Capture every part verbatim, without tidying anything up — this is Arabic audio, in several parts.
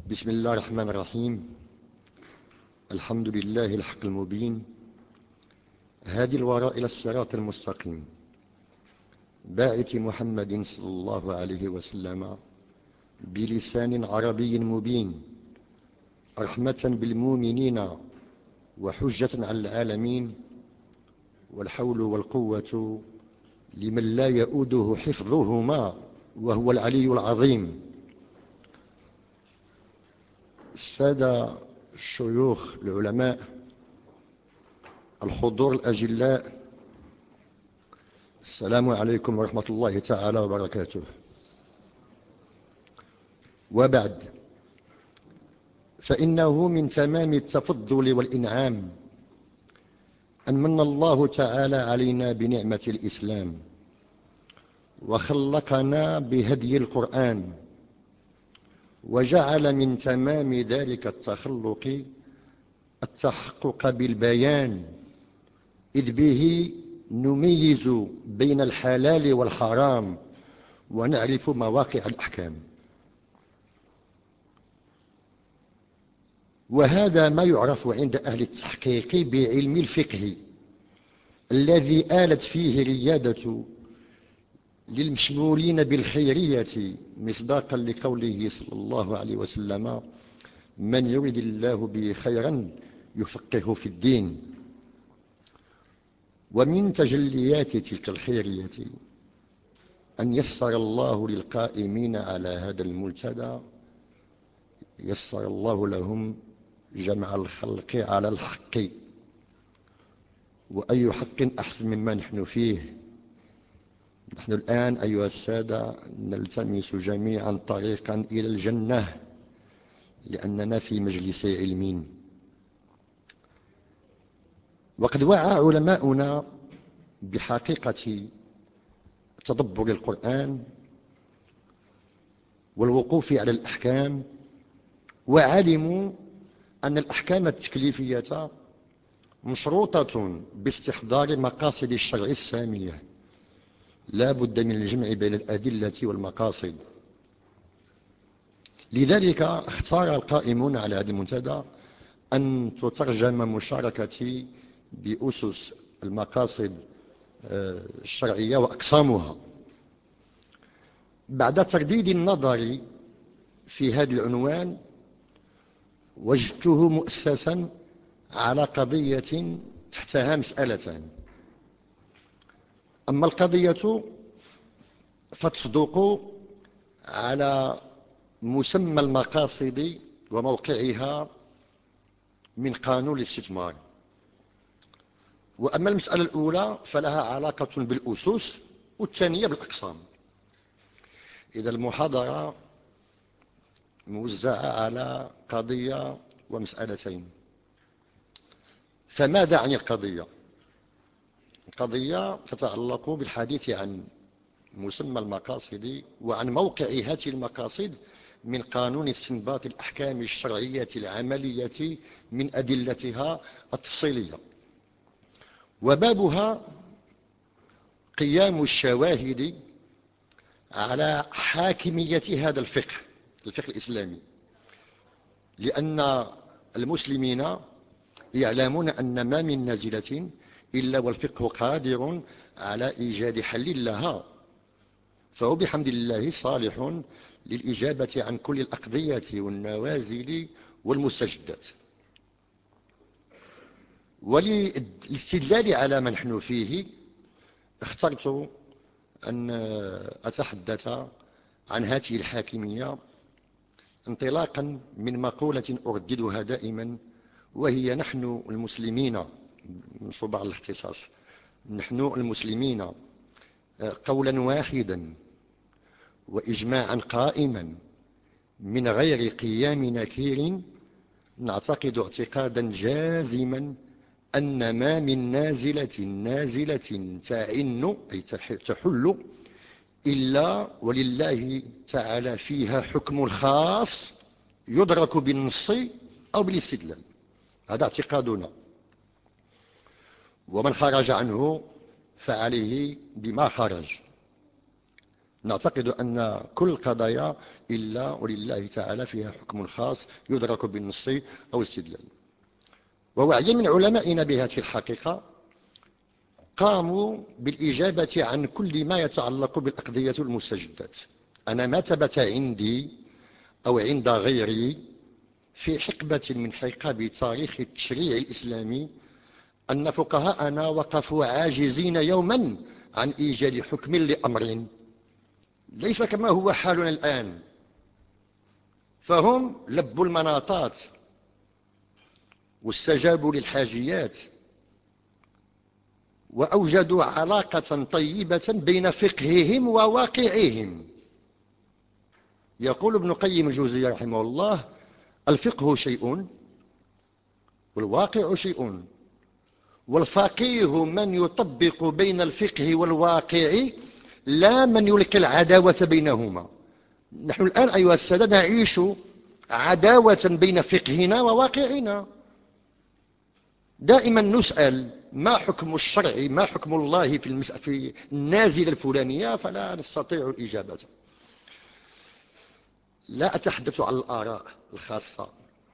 بسم الله الرحمن الرحيم. الحمد لله الحق المبين، هادي الوراء إلى الصراط المستقيم، باعث محمد صلى الله عليه وسلم بلسان عربي مبين، رحمة بالمؤمنين وحجة على العالمين، والحول والقوة لمن لا يؤوده حفظهما وهو العلي العظيم. السادة الشيوخ العلماء، الحضور الأجلاء، السلام عليكم ورحمة الله تعالى وبركاته. وبعد، فإنه من تمام التفضل والإنعام أن من الله تعالى علينا بنعمة الإسلام وخلقنا بهدي القرآن، وجعل من تمام ذلك التخلق التحقق بالبيان، إذ به نميز بين الحلال والحرام ونعرف مواقع الأحكام. وهذا ما يعرف عند أهل التحقيق بعلم الفقه، الذي آلت فيه ريادة للمشمولين بالخيرية، مصداقا لقوله صلى الله عليه وسلم: من يرد الله به خيرا يفقهه في الدين. ومن تجليات تلك الخيرية أن يسر الله للقائمين على هذا الملتدى، يسر الله لهم جمع الخلق على الحق. وأي حق أحسن مما نحن فيه؟ نحن الآن أيها السادة نلتمس جميعا طريقا إلى الجنة، لأننا في مجلس علم. وقد وعى علماؤنا بحقيقة تدبر القرآن والوقوف على الأحكام، وعلموا أن الأحكام التكليفية مشروطة باستحضار مقاصد الشرع السامية، لا بد من الجمع بين الأدلة والمقاصد. لذلك اختار القائمون على هذا المنتدى أن تترجم مشاركتي بأسس المقاصد الشرعية وأقسامها. بعد ترديد النظر في هذا العنوان، وجدته مؤسسا على قضية تحتها مسألتان. أما القضية فتصدق على مسمى المقاصد وموقعها من قانون الاستثمار. وأما المسألة الأولى فلها علاقة بالأسس، والثانية بالأقسام. إذا المحاضرة موزعة على قضية ومسألتين. فماذا عن القضية؟ القضية تتعلق بالحديث عن مسمى المقاصد وعن موقع هذه المقاصد من قانون استنباط الأحكام الشرعية العملية من أدلتها التفصيلية. وبابها قيام الشواهد على حاكمية هذا الفقه، الفقه الإسلامي، لأن المسلمين يعلمون أن ما من نازلة إلا والفقه قادر على إيجاد حل لها، فهو بحمد الله صالح للإجابة عن كل الأقضية والنوازل والمستجدات. وللاستدلال على ما نحن فيه اخترت أن أتحدث عن هذه الحاكمية انطلاقا من مقولة أرددها دائما، وهي: نحن المسلمين، منصوبة على الاختصاص، نحن المسلمين قولا واحدا وإجماعا قائما من غير قيام نكير، نعتقد اعتقادا جازما أن ما من نازلة نازلة تعن أي تحل إلا ولله تعالى فيها حكم خاص يدرك بالنص أو بالاستدلال. هذا اعتقادنا، ومن خرج عنه فعليه بما خرج. نعتقد أن كل القضايا إلا ولله تعالى فيها حكم خاص يدرك بالنص أو الاستدلال. ووعي من علمائنا بهذه الحقيقة قاموا بالإجابة عن كل ما يتعلق بالأقضية المستجدات. أنا ما ثبت عندي أو عند غيري في حقبة من حقب تاريخ التشريع الإسلامي أن فقهاءنا وقفوا عاجزين يوما عن إيجاد حكم لأمر، ليس كما هو حالنا الآن، فهم لبوا المناطات واستجابوا للحاجيات وأوجدوا علاقة طيبة بين فقههم وواقعهم. يقول ابن قيم الجوزية رحمه الله: الفقه شيء والواقع شيء، والفقيه من يطبق بين الفقه والواقع لا من يلقي العداوة بينهما. نحن الآن أيها السادة نعيش عداوة بين فقهنا وواقعنا. دائما نسأل ما حكم الشرع، ما حكم الله في, المس... في النازلة الفلانية، فلا نستطيع الإجابة. لا أتحدث عن الآراء الخاصة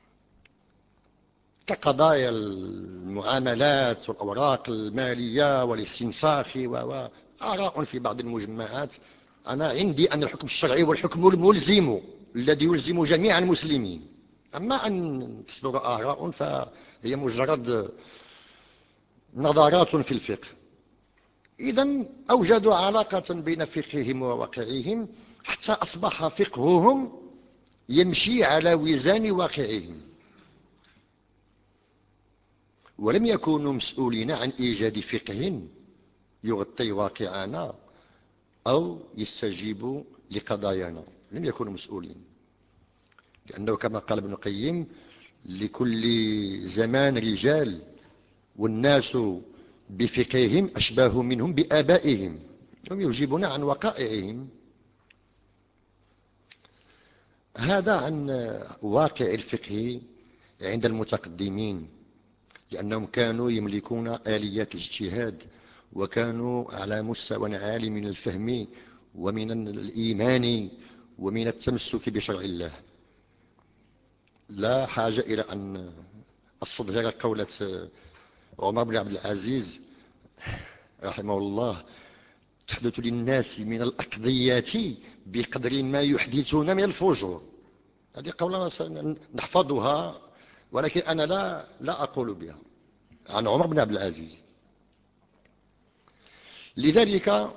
كقضايا المعاملات والأوراق المالية والاستنساخ وآراء في بعض المجمعات. أنا عندي أن الحكم الشرعي والحكم الملزم الذي يلزم جميع المسلمين، أما أن تصدر آراء فهي مجرد نظرات في الفقه. إذن أوجدوا علاقة بين فقههم وواقعهم حتى أصبح فقههم يمشي على وزان واقعهم، ولم يكونوا مسؤولين عن إيجاد فقه يغطي واقعنا أو يستجيب لقضايانا. لم يكونوا مسؤولين، لأنه كما قال ابن القيم: لكل زمان رجال والناس بفقههم أشباه منهم بآبائهم، هم يجيبون عن وقائعهم. هذا عن واقع الفقه عند المتقدمين، لأنهم كانوا يملكون آليات الاجتهاد وكانوا على مستوى عالي من الفهم ومن الإيمان ومن التمسك بشرع الله. لا حاجة إلى أن أستظهر قولة عمر بن عبد العزيز رحمه الله: تحدث للناس من الأقضيات بقدر ما يحدثون من الفجور. هذه قولة نحفظها، ولكن أنا لا لا أقول بها، عن عمر بن عبد العزيز. لذلك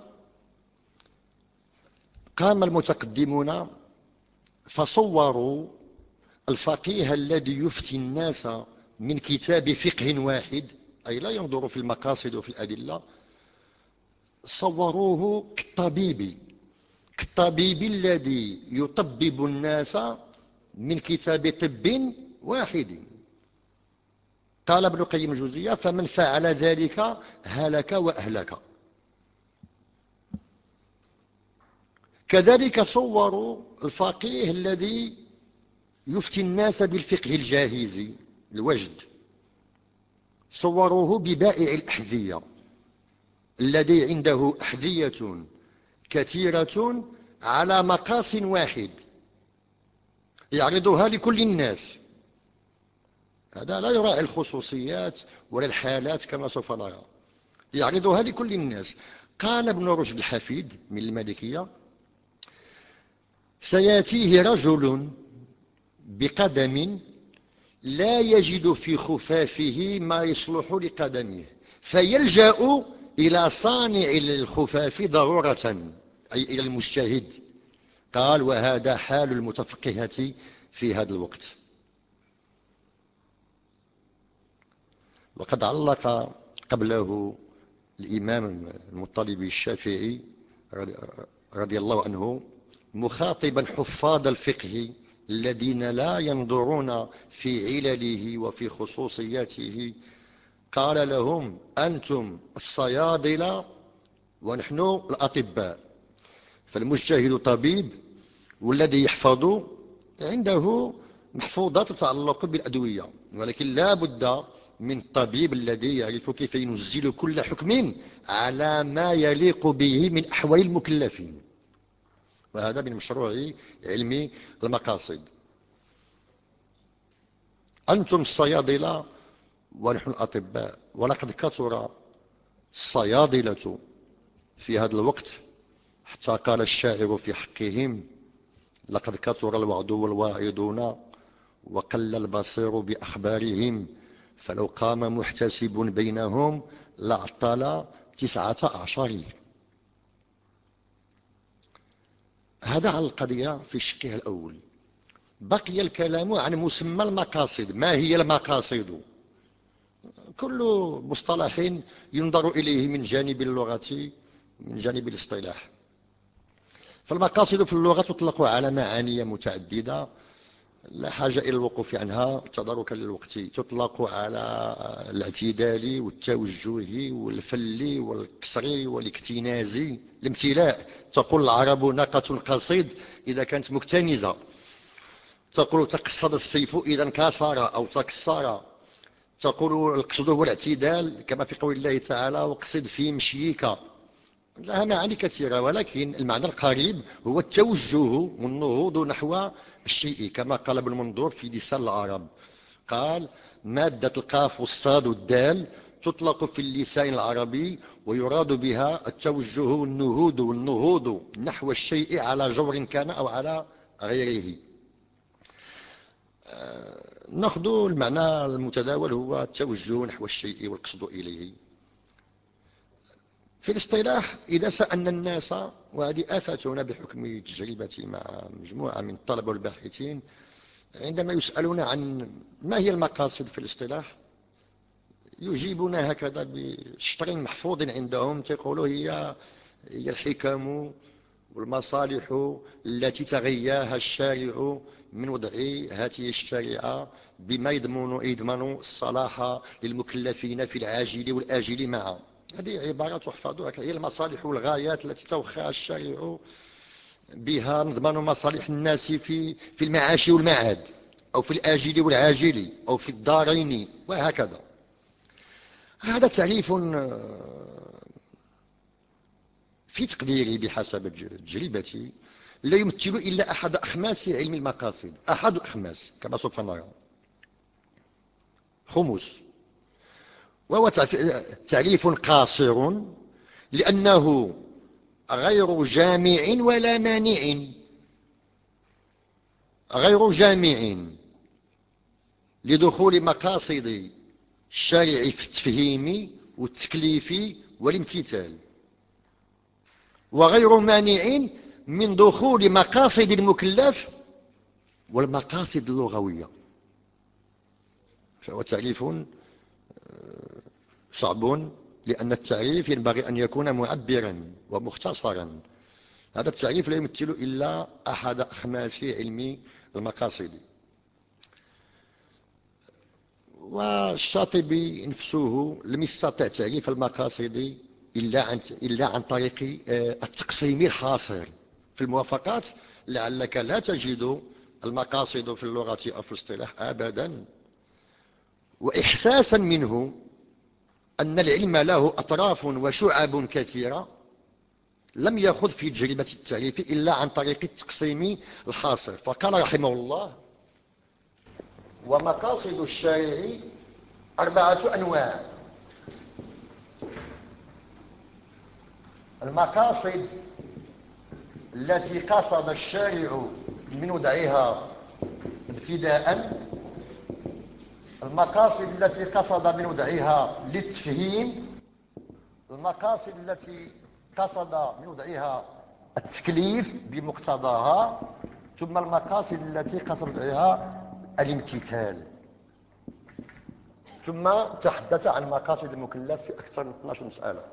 قام المتقدمون فصوروا الفقيه الذي يفتي الناس من كتاب فقه واحد، أي لا ينظر في المقاصد وفي الأدلة، صوروه كالطبيب كالطبيب الذي يطبب الناس من كتاب طب واحد. قال ابن قيم الجوزية: فمن فعل ذلك هلك وأهلك. كذلك صوروا الفقيه الذي يفتي الناس بالفقه الجاهزي الوجد، صوروه ببائع الأحذية الذي عنده أحذية كثيرة على مقاس واحد يعرضها لكل الناس. هذا لا يراعي الخصوصيات ولا الحالات كما سوف نرى، يعرضها لكل الناس. قال ابن رشد الحفيد من المالكية: سيأتيه رجل بقدم لا يجد في خفافه ما يصلح لقدمه فيلجأ إلى صانع الخفاف ضرورة، أي إلى المجتهد. قال: وهذا حال المتفقهة في هذا الوقت. وقد علق قبله الإمام المطلبي الشافعي رضي الله عنه مخاطبا حفاظ الفقه الذين لا ينظرون في علله وفي خصوصياته، قال لهم: أنتم الصيادلة ونحن الأطباء. فالمجتهد طبيب، والذي يحفظ عنده محفوظات تتعلق بالأدوية، ولكن لا بد من الطبيب الذي يعرف كيف ينزل كل حكم على ما يليق به من أحوال المكلفين. وهذا من مشروع علم المقاصد. أنتم الصيادلة ونحن الأطباء، ولقد كثر الصيادلة في هذا الوقت حتى قال الشاعر في حقهم: لقد كثر الوعد والواعدون وقل البصير بأخبارهم، فلو قام محتسب بينهم لعطل تسعة عشر. هذا عن القضية في شقها الأول. بقي الكلام عن مسمى المقاصد. ما هي المقاصد؟ كل مصطلح ينظر إليه من جانب اللغة من جانب الاصطلاح. فالمقاصد في اللغة تطلق على معاني متعددة لا حاجة إلى الوقوف عنها تداركا للوقت. تطلق على الاعتدال والتوجه والفل والكسر والاكتناز. الامتلاء، تقول العرب ناقة قصيد إذا كانت مكتنزة. تقول تقصد السيف إذا انكسر أو تكسر. تقول القصد هو الاعتدال كما في قول الله تعالى: واقصد في مشيك. لها معاني كثيرة، ولكن المعنى القريب هو التوجه والنهوض نحو الشيء، كما قال ابن منظور في لسان العرب. قال: مادة القاف والصاد والدال تطلق في اللسان العربي ويراد بها التوجه والنهوض والنهوض نحو الشيء على جور كان أو على غيره. نأخذ المعنى المتداول هو التوجه نحو الشيء والقصد إليه. في الاصطلاح إذا سألنا الناس، وهذه آفتنا بحكم تجربتي مع مجموعة من الطلبة والباحثين، عندما يسألون عن ما هي المقاصد في الاصطلاح يجيبون هكذا بشطر محفوظ عندهم. تقولوا هي هي الحكم والمصالح التي تغياها الشارع من وضع هذه الشريعة بما يضمن يضمن الصلاح للمكلفين في العاجل والآجل معا. هذه عبارة تحفظ، هي المصالح والغايات التي توخاها الشارع بها نضمن مصالح الناس في في المعاش والمعاد، أو في الآجل والعاجل، أو في الدارين، وهكذا. هذا تعريف في تقديري بحسب تجربتي لا يمثل إلا أحد أخماس علم المقاصد، أحد الأخماس كما سوف نرى، خمس. وهو تعريف قاصر لأنه غير جامع ولا مانع. غير جامع لدخول مقاصد الشارع في التفهيم والتكليف والامتثال، وغير مانع من دخول مقاصد المكلف والمقاصد اللغوية. فهو تعريف صعب، لأن التعريف ينبغي أن يكون معبرا ومختصرا. هذا التعريف لا يمثل إلا أحد أخماس علم المقاصد. والشاطبي نفسه لم يستطع تعريف المقاصد إلا عن إلا عن طريق التقسيم الحاصر في الموافقات. لعلك لا تجد المقاصد في اللغة أو في الاصطلاح أبدا. وإحساسا منه أن العلم له أطراف وشعب كثيرة لم يأخذ في تجربة التعريف إلا عن طريق التقسيم الحاصر. فقال رحمه الله: ومقاصد الشارع أربعة أنواع. المقاصد التي قصد الشارع من وضعها ابتداء، المقاصد التي قصد من وضعها للتفهيم، المقاصد التي قصد من وضعها التكليف بمقتضاها، ثم المقاصد التي قصد من وضعها الامتثال. ثم تحدث عن مقاصد المكلف في أكثر من اثناشر مسألة.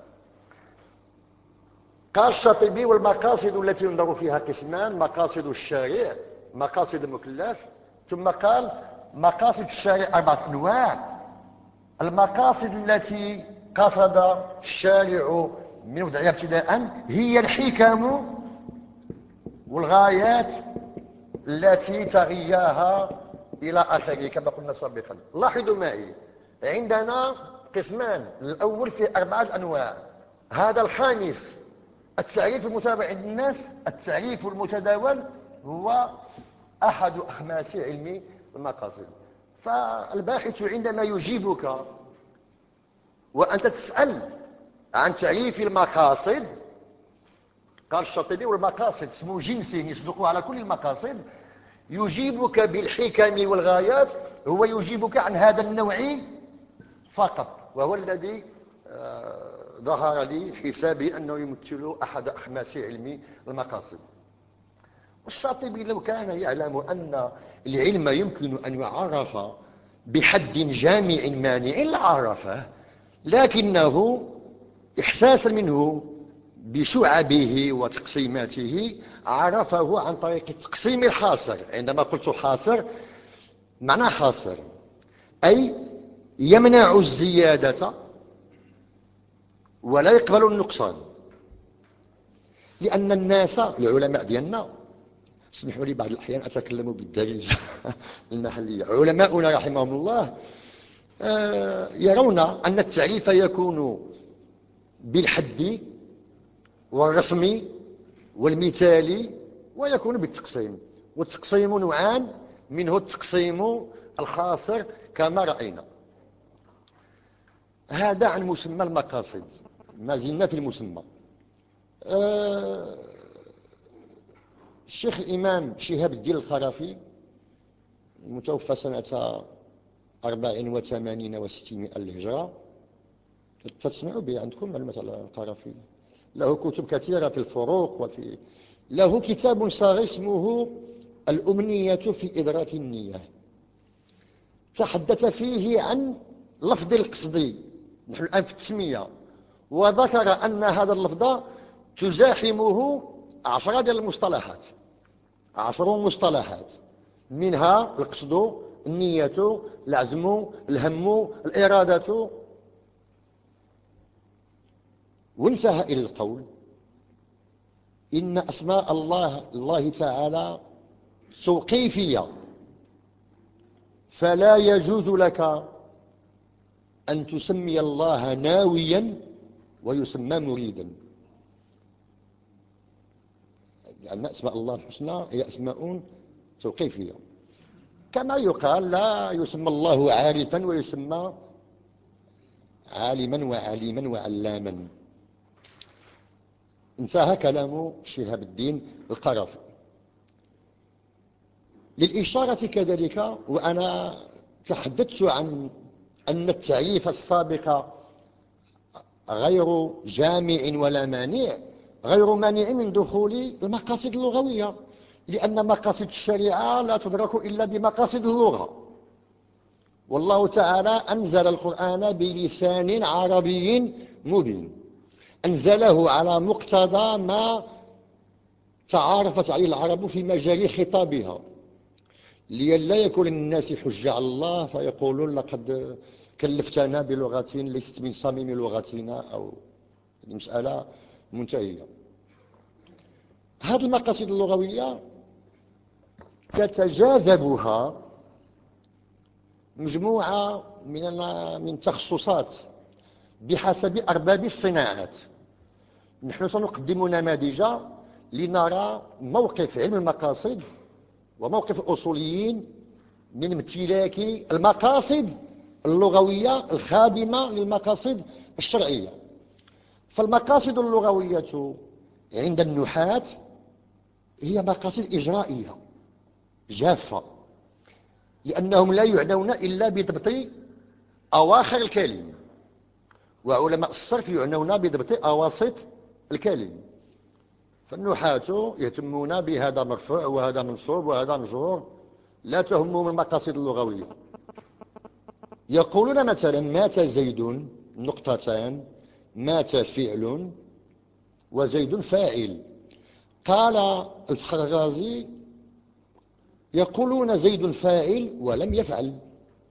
قال الشاطبي: والمقاصد التي ينظر فيها قسمان: مقاصد الشارع، مقاصد المكلف. ثم قال: مقاصد الشارع أربعة أنواع. المقاصد التي قصد الشارع من وضعها ابتداء هي الحكم والغايات التي تغياها إلى آخره كما قلنا سابقا. لاحظوا معي، عندنا قسمان، الأول في أربعة أنواع، هذا الخامس التعريف المتابع عند الناس، التعريف المتداول هو أحد أخماس علم المقاصد. فالباحث عندما يجيبك وأنت تسأل عن تعريف المقاصد، قال الشاطبي والمقاصد اسم جنس يصدق على كل المقاصد، يجيبك بالحكم والغايات، هو يجيبك عن هذا النوع فقط، وهو الذي ظهر لي حسابي أنه يمثل أحد أخماس علم المقاصد. الشاطبي لو كان يعلم أن العلم يمكن أن يعرف بحد جامع مانع لعرفه، لكنه إحساسا منه بشعبه وتقسيماته عرفه عن طريق التقسيم الحاصر. عندما قلت حاصر معنى حاصر أي يمنع الزيادة ولا يقبل النقصان. لأن الناس العلماء ديالنا، اسمحوا لي بعض الأحيان أتكلم بالدارجة المحلية، علماؤنا رحمهم الله يرون أن التعريف يكون بالحد والرسم والمثالي، ويكون بالتقسيم. والتقسيم نوعان، منه التقسيم الخاصر كما رأينا. هذا عن مسمى المقاصد، ما زلنا في المسمى. أه الشيخ الإمام شهاب الدين الخرافي المتوفى سنة أربعين وثمانين وستمائة للهجرة، تسمعوا به عندكم معلومات على الخرافي، له كتب كثيرة في الفروق، وفي له كتاب صغير اسمه الأمنية في إدراك النية، تحدث فيه عن لفظ القصد، نحن الآن في التسمية، وذكر أن هذا اللفظ تزاحمه عشرة ديال المصطلحات، عشر مصطلحات، منها القصد، النية، العزم، الهم، الإرادة. وانتهى إلى القول إن أسماء الله الله تعالى توقيفية، فلا يجوز لك أن تسمي الله ناويا ويسمى مريدا، لأن أسماء الله الحسنى هي أسماء توقيفية. كما يقال لا يسمى الله عارفا ويسمى عالما وعليما وعلاما. انتهى كلام شهاب الدين الخرافي. للإشارة كذلك، وأنا تحدثت عن أن التعريف السابق غير جامع ولا مانع، غير مانع من دخول المقاصد اللغوية، لأن مقاصد الشريعة لا تدرك إلا بمقاصد اللغة، والله تعالى أنزل القرآن بلسان عربي مبين، أنزله على مقتضى ما تعارفت عليه العرب في مجال خطابها، لئلا يكون للناس حجة على الله فيقولون لقد كلفتنا بلغة ليست من صميم لغتنا، أو المسألة منتهية. هذه المقاصد اللغوية تتجاذبها مجموعة من من تخصصات بحسب أرباب الصناعات. نحن سنقدم نماذج لنرى موقف علم المقاصد وموقف الأصوليين من امتلاك المقاصد اللغوية الخادمة للمقاصد الشرعية. فالمقاصد اللغوية عند النحاة هي مقاصد إجرائية جافة، لأنهم لا يعنون إلا بضبط أواخر الكلم، وعلماء الصرف يعنون بضبط أواسط الكلم. فالنحاة يهتمون بهذا مرفوع وهذا منصوب وهذا مجرور، لا تهمهم المقاصد اللغوية. يقولون مثلا مات زيد نقطتان، مات فعل وزيد فاعل. قال الفخر الرازي يقولون زيد فاعل ولم يفعل.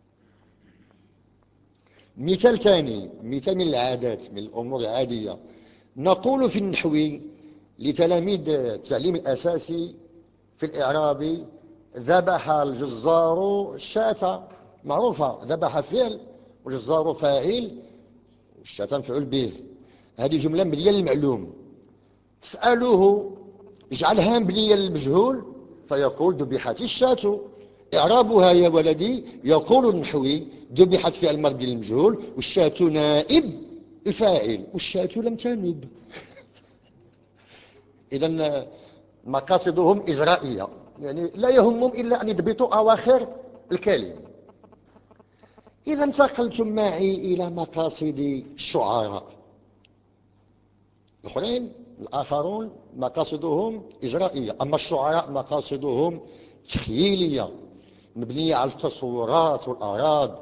مثال ثاني، مثال من العادات، من الأمور العادية، نقول في النحو لتلاميذ التعليم الأساسي في الإعراب ذبح الجزار الشاة، معروفة، ذبح فعل والجزار فاعل والشاة مفعول به. هذه جملة مليان المعلوم. اسألوه اجعلها مبنية للمجهول فيقول ذبحت الشاة. إعرابها يا ولدي يقول النحوي ذبحت فعل الماضي للمجهول والشاة نائب الفاعل والشاة لم تنب. إذا مقاصدهم إجرائية، يعني لا يهمهم إلا أن يضبطوا أواخر الكلمة. إذا انتقلتم معي إلى مقاصد الشعراء الآخرين الآخرون مقاصدهم إجرائية، أما الشعراء مقاصدهم تخيلية مبنية على التصورات والأعراض.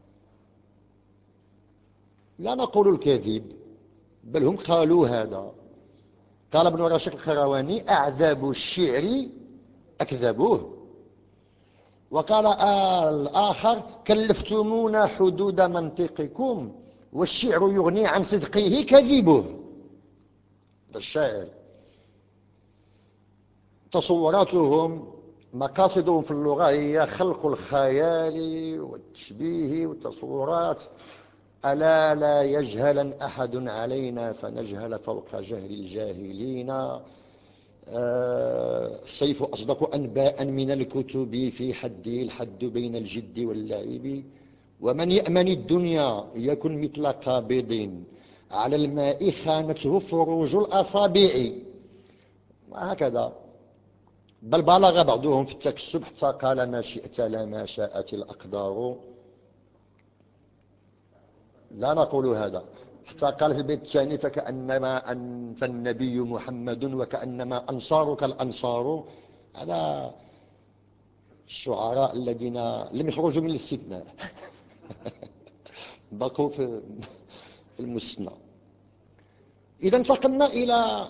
لا نقول الكذب بل هم قالوا هذا. قال ابن رشيد الخرواني أعذاب الشعر أكذبوه. وقال الآخر كلفتمونا حدود منطقكم والشعر يغني عن صدقه كذبه. هذا الشاعر تصوراتهم مقاصدهم في اللغة هي خلق الخيال والتشبيه والتصورات. ألا لا يجهلن أحد علينا فنجهل فوق جهل الجاهلين. السيف أصدق أنباء من الكتب في حده الحد بين الجد واللعب. ومن يأمن الدنيا يكن مثل قابض على الماء خانته فروج الأصابع. وهكذا. بل بلغ بعضهم في التكسب حتى قال ما شئت لما شاءت الأقدار. لا نقول هذا. حتى قال في البيت الثاني فكأنما أنت النبي محمد وكأنما أنصارك الأنصار. هذا الشعراء الذين لم يخرجوا من الاستثناء بقوا في في المستثنى. إذا انتقلنا إلى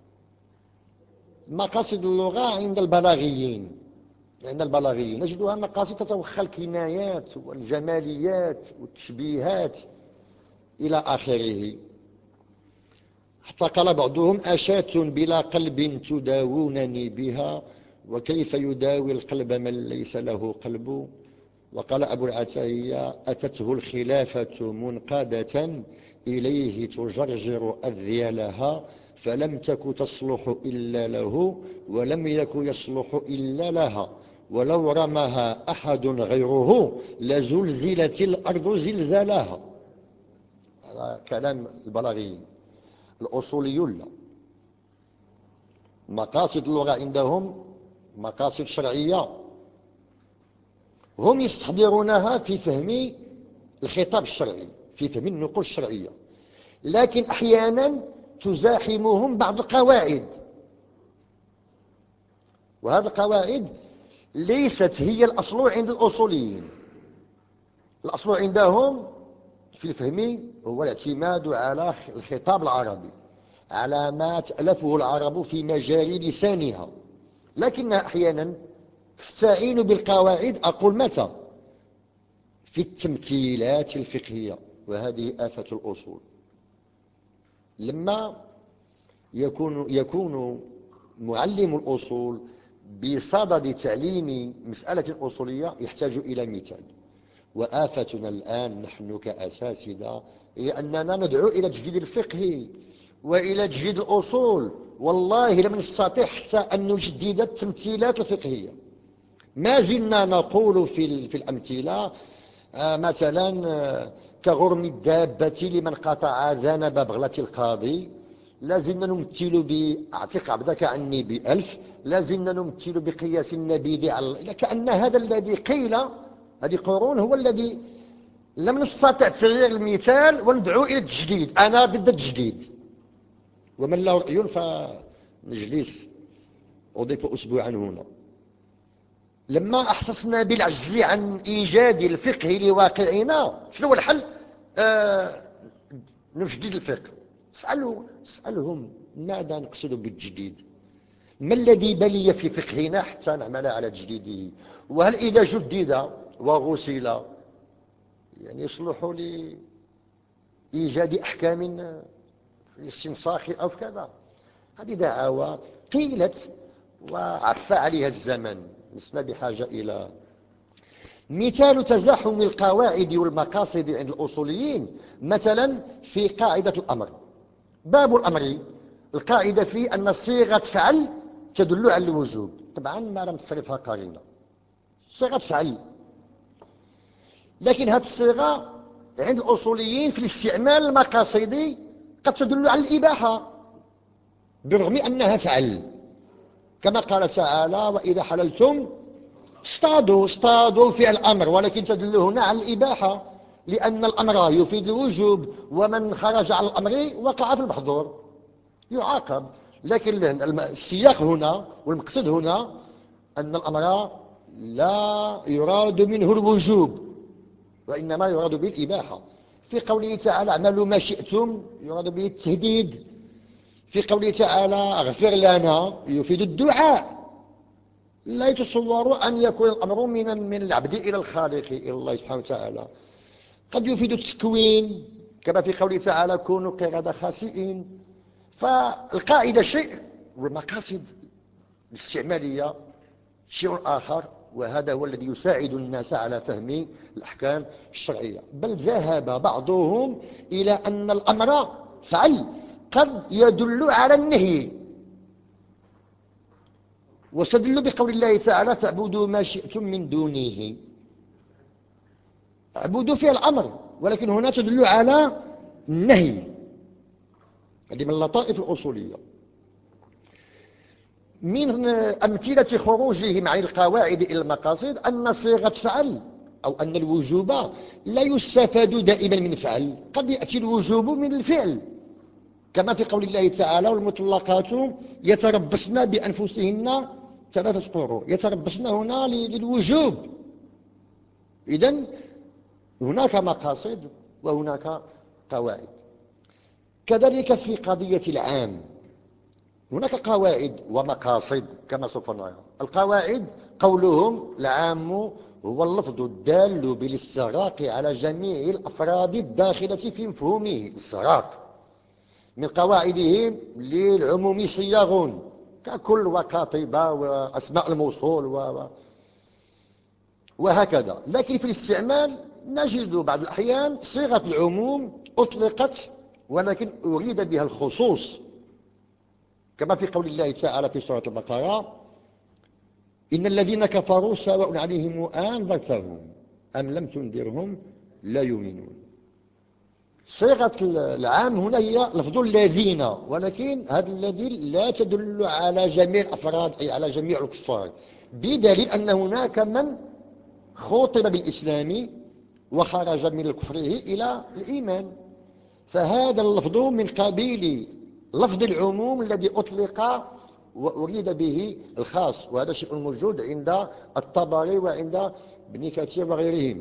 مقاصد اللغة عند البلاغيين. عند البلاغيين نجدها مقاصد تتوخى الكنايات والجماليات والتشبيهات إلى آخره. حتى قال بعضهم أشاة بلا قلب تداوونني بها وكيف يداوي القلب من ليس له قلب. وقال أبو العتاهية أتته الخلافة منقادة إليه تجرجر أذيالها فلم تك تصلح إلا له ولم يك يصلح إلا لها ولو رمها أحد غيره لزلزلت الأرض زلزالها. هذا كلام البلاغيين. الأصوليون لا. مقاصد اللغة عندهم مقاصد شرعية هم يستحضرونها في فهم الخطاب الشرعي في فهم النقول الشرعية، لكن أحيانا تزاحمهم بعض القواعد، وهذه القواعد ليست هي الأصل عند الأصوليين. الأصل عندهم في الفهم هو الاعتماد على الخطاب العربي على ما تألفه العرب في مجال لسانها، لكنها أحيانا تستعين بالقواعد. أقول متى؟ في التمثيلات الفقهية، وهذه آفة الأصول. لما يكون يكون معلم الأصول بصدد تعليم مسألة أصولية يحتاج إلى مثال. وآفتنا الآن نحن كأساتذة هي أننا ندعو إلى تجديد الفقه وإلى تجديد الأصول. والله لم نستطع حتى أن نجدد التمثيلات الفقهية. ما زلنا نقول في, في الأمثلة آه مثلا آه كغرم الدابة لمن قطع ذنب بغلة القاضي. لازلنا نمثل بأعتق عبدك عني بألف. لازلنا نمثل بقياس النبيذ على كأن هذا الذي قيل هذه قرون هو الذي لم نستطع تغيير المثال وندعو إلى التجديد. أنا ضد التجديد، ومن له رأي فنجلس أضيف أسبوعا هنا. لما أحسسنا بالعجز عن إيجاد الفقه لواقعنا شنو هو الحل؟ آه نجدد الفقه. اسألوا اسألهم ماذا نقصد بالتجديد؟ ما الذي بلي في فقهنا حتى نعمل على تجديده؟ وهل إذا جدد وغسل يعني يصلح لإيجاد أحكام في الاستنساخ أو في كذا؟ هذه دعاوى قيلت وعفى عليها الزمن. لسنا بحاجة إلى مثال تزاحم القواعد والمقاصد عند الأصوليين. مثلا في قاعدة الأمر، باب الأمر القاعدة فيه أن صيغة فعل تدل على الوجوب، طبعا ما لم تصرفها قرينة. صيغة فعل، لكن هذه الصيغة عند الأصوليين في الاستعمال المقاصدي قد تدل على الإباحة برغم أنها فعل، كما قال تعالى وإذا حللتم اصطادوا. اصطادوا فعل الأمر، ولكن تدل هنا على الإباحة لأن الأمر يفيد الوجوب، ومن خرج على الأمر وقع في المحظور يعاقب. لكن السياق هنا والمقصد هنا أن الأمر لا يراد منه الوجوب وإنما يراد به الإباحة. في قوله تعالى اعملوا ما شئتم يراد به التهديد، في قوله تعالى اغفر لنا يفيد الدعاء. لا يتصور أن يكون الأمر من من العبد إلى الخالق إلى الله سبحانه وتعالى. قد يفيد التكوين كما في قوله تعالى كونوا قردة خاسئين. فالقاعدة شيء والمقاصد الاستعمالية شيء آخر، وهذا هو الذي يساعد الناس على فهم الأحكام الشرعية. بل ذهب بعضهم إلى أن الأمر فعل قد يدل على النهي، واستدلوا بقول الله تعالى فاعبدوا ما شئتم من دونه. اعبدوا فيها الأمر، ولكن هنا تدل على النهي. هذه من اللطائف الأصولية. من أمثلة خروجهم عن القواعد إلى المقاصد أن صيغة فعل أو أن الوجوب لا يستفاد دائما من فعل، قد يأتي الوجوب من الفعل كما في قول الله تعالى والمطلقات يتربصن بأنفسهن ثلاثة قروء. يتربصن هنا للوجوب. إذن هناك مقاصد وهناك قواعد. كذلك في قضية العام هناك قواعد ومقاصد كما سوف نرى. القواعد قولهم العام هو اللفظ الدال بالاستغراق على جميع الأفراد الداخلة في مفهومه. الاستغراق من قواعدهم للعموم صياغ ككل وقاطبة وأسماء الموصول و... وهكذا. لكن في الاستعمال نجد بعض الأحيان صيغة العموم أطلقت ولكن أريد بها الخصوص، كما في قول الله تعالى في سورة البقرة إن الذين كفروا سواء عليهم أنذرتهم أم لم تنذرهم لا يؤمنون. صيغة العام هنا هي لفظ الذين، ولكن هذا الذي لا تدل على جميع الأفراد أي على جميع الكفار، بدليل أن هناك من خوطب بالإسلام وخرج من كفره إلى الإيمان، فهذا اللفظ من قبيل لفظ العموم الذي أطلق وأريد به الخاص، وهذا شيء موجود عند الطبري وعند ابن كثير وغيرهما.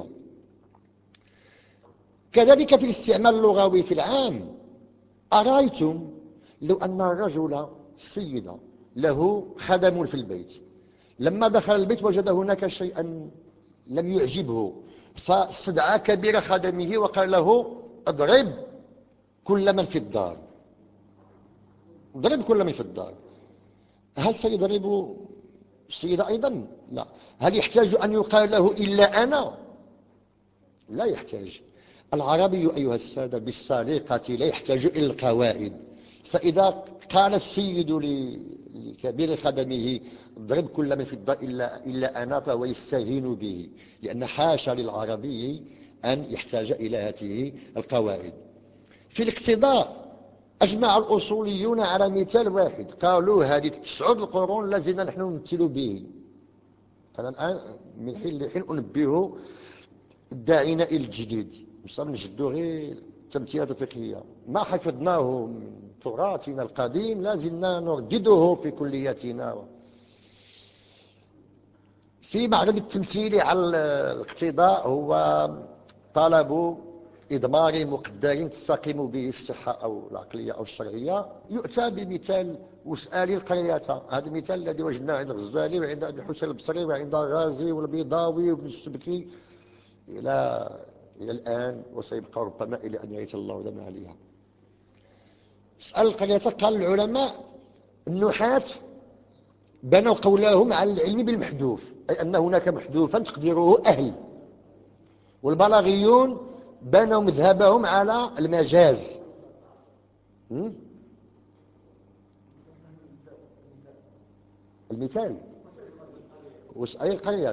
كذلك في الاستعمال اللغوي في العام أرأيتم لو أن الرجل سيد له خدم في البيت، لما دخل البيت وجد هناك شيئا لم يعجبه فاستدعى كبير خدمه وقال له اضرب كل من في الدار. اضرب كل من في الدار. هل سيضرب السيد أيضا؟ لا. هل يحتاج أن يقال له إلا أنا؟ لا يحتاج. العربي أيها السادة بالسليقة لا يحتاج إلى القواعد. فإذا قال السيد لكبير خدمه اضرب كل من في الدار إلا, إلا أنا فهو يستهين به، لأن حاشا للعربي أن يحتاج إلى هذه القواعد. في الاقتضاء أجمع الأصوليون على مثال واحد، قالوا هذه تسعود القرون الذين نحن نمثل به. أنا الآن من حين لحين أنبه الداعين إلى الجديد، مصاب نجدو غير التمثيلات الفقهية ما حفظناه من تراثنا القديم لازلنا نردده في كلياتنا. في معرض التمثيل على الاقتضاء هو طلب إضمار مقدار تستقيم به الصحة أو العقلية أو الشرعية. يؤتى بمثال واسأل القرية، هذا المثال الذي وجدناه عند الغزالي وعند أبي الحسين البصري وعند الغازي والبيضاوي وابن السبكي إلى إلى الآن، وسيبقى ربما إلى أن يأتي الله دم عليها. اسأل القرية. قال العلماء النحاة بنوا قولهم على العلم بالمحذوف، أي أن هناك محذوفا تقديره أهل، والبلاغيون بنوا مذهبهم على المجاز. المثال واسأل القرية.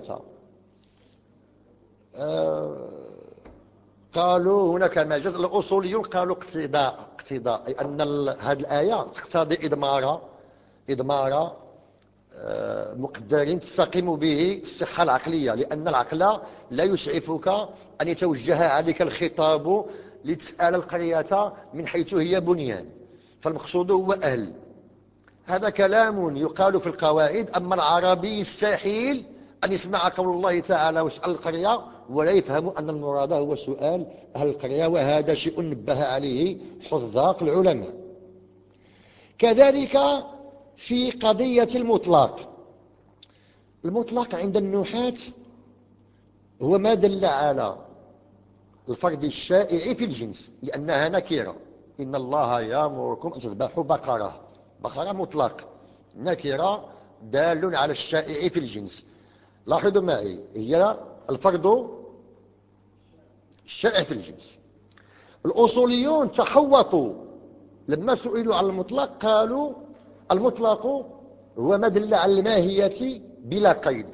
آه قالوا هناك مجاز. الأصوليون قالوا اقتضاء اقتضاء أي أن هذه الآية تقتضي إضمار إضمار آه مقدار تستقيم به الصحة العقلية، لأن العقل لا يسعفك أن يتوجه عليك الخطاب لتسأل القرية من حيث هي بنيان، فالمقصود هو أهل. هذا كلام يقال في القواعد. أما العربي يستحيل أن يسمع قول الله تعالى واسأل القرية ولا يفهم أن المراد هو سؤال أهل القرية، وهذا شيء نبه عليه حذاق العلماء. كذلك في قضية المطلق. المطلق عند النحاة هو ما دل على الفرد الشائع في الجنس، لأنها نكرة. إن الله يأمركم أن تذبحوا بقرة. بقرة مطلق، نكرة دال على الشائع في الجنس. لاحظوا معي، هي الفرد الشائع في الجنس. الأصوليون تحوطوا لما سئلوا عن المطلق، قالوا المطلق هو ما دل على الماهية بلا قيد.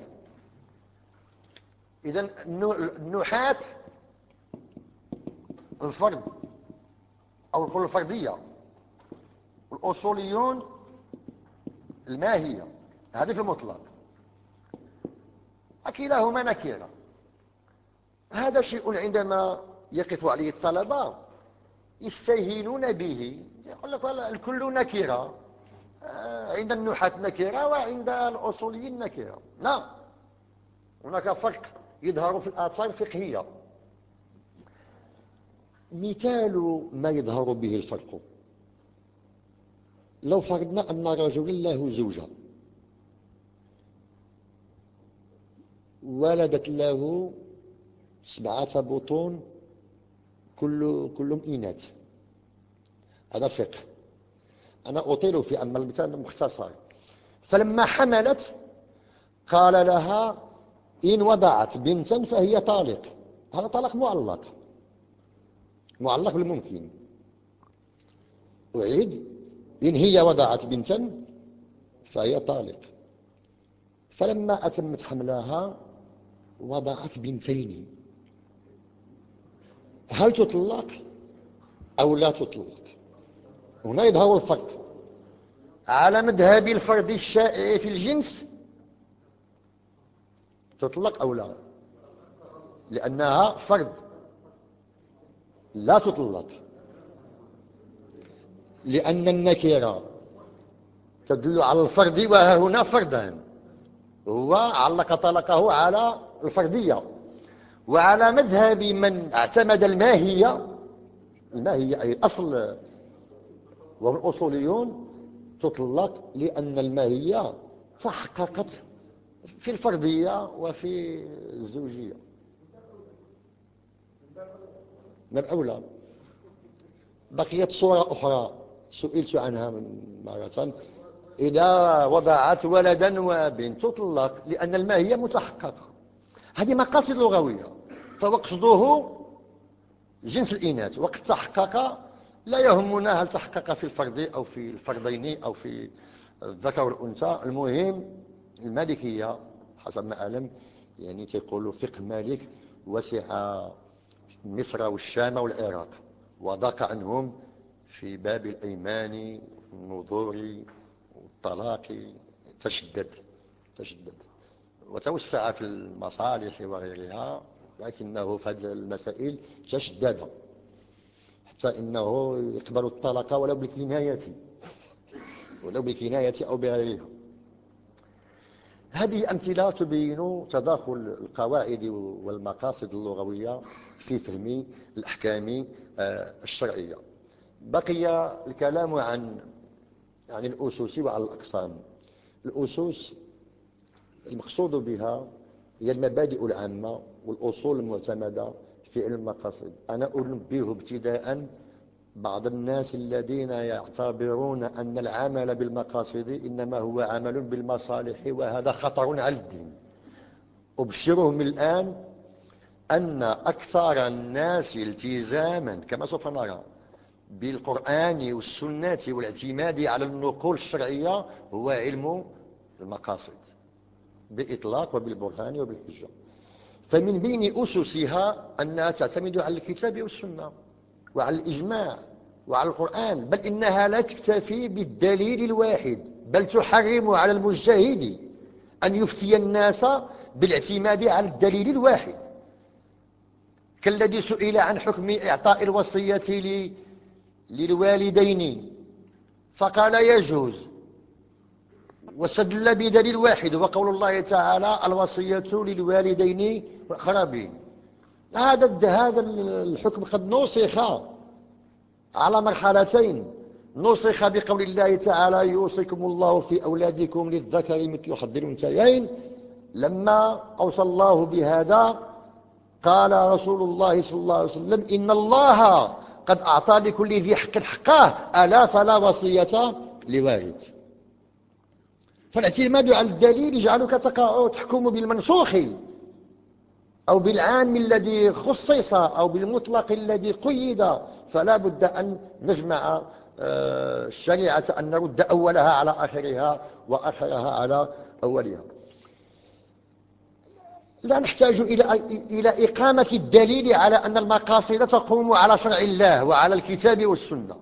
إذن النحاة الفرد أو نقول الفردية، الأصوليون الماهية. هذه في المطلق، كلاهما نكرة. هذا شيء عندما يقف عليه الطلبة يستهينون به، يقول لك الكل نكرة، عند النحاة نكرة وعند الأصوليين نكرة. لا، هناك فرق يظهر في الآثار الفقهية. مثال ما يظهر به الفرق، لو فرضنا أن رجلا له زوجة ولدت له سبعة بطون كل كلهم إناث. هذا فقه، أنا أطيل في أما المثال مختصر. فلما حملت قال لها إن وضعت بنتا فهي طالق. هذا طلاق معلق، معلق بالممكن. أعيد، إن هي وضعت بنتا فهي طالق. فلما أتمت حملها وضعت بنتين، هل تطلق أو لا تطلق؟ هنا يظهر الفرق. على مذهب الفرد الشائع في الجنس تطلق أو لا، لأنها فرد. لا تطلق لأن النكرة تدل على الفرد، وها هنا فردان، هو علق طلقه على الفردية. وعلى مذهب من اعتمد الماهية، الماهية أي الأصل، وهم الأصوليون، تطلق لأن الماهية تحققت في الفردية وفي الزوجية. من أولى. بقيت صورة أخرى سئلت عنها مرة، إذا وضعت ولدا وبنت تطلق لأن الماهية متحققة. هذه مقاصد لغوية، فوقصده جنس الإناث. وقد تحقق لا يهمنا هل تحقق في الفرد أو في الفردين أو في الذكر والأنثى. المهم المالكية حسب ما أعلم، يعني تقول فقه مالك وسع مصر والشام والعراق، وضاق عنهم في باب الأيمان والنذور والطلاق، تشدد تشدد وتوسع في المصالح وغيرها، لكنه في هذه المسائل تشدد حتى إنه يقبل الطلاق ولو بالكناية ولو بالكناية أو بغيرها. هذه أمثلة تبين تداخل القواعد والمقاصد اللغوية في فهم الأحكام الشرعية. بقي الكلام عن عن الأسس وعن الأقسام. الأسس المقصود بها هي المبادئ العامة والأصول المعتمدة في علم المقاصد. أنا أنبه ابتداء بعض الناس الذين يعتبرون أن العمل بالمقاصد إنما هو عمل بالمصالح، وهذا خطر على الدين. أبشرهم الآن أن أكثر الناس التزاما كما سوف نرى بالقرآن والسنة والاعتماد على النقول الشرعية هو علم المقاصد بإطلاق وبالبرهان وبالحجة. فمن بين أسسها أنها تعتمد على الكتاب والسنة وعلى الإجماع وعلى القرآن، بل إنها لا تكتفي بالدليل الواحد، بل تحرم على المجتهد أن يفتي الناس بالاعتماد على الدليل الواحد، كالذي سئل عن حكم إعطاء الوصية للوالدين فقال يجوز، واستدل بدليل واحد وقول الله تعالى الوصية للوالدين والأقربين. هذا هذا الحكم قد نسخ على مرحلتين، نسخ بقول الله تعالى يوصيكم الله في أولادكم للذكر مثل حظ الأنثيين. لما أوصى الله بهذا قال رسول الله صلى الله عليه وسلم إن الله قد أعطى لكل ذي حق حقه ألا فلا وصية لوارث. فالاعتماد على الدليل يجعلك تحكم بالمنسوخ أو بالعام الذي خصص أو بالمطلق الذي قيد. فلا بد أن نجمع الشريعة، أن نرد أولها على آخرها وآخرها على أولها. لا نحتاج إلى إلى إقامة الدليل على أن المقاصد تقوم على شرع الله وعلى الكتاب والسنة،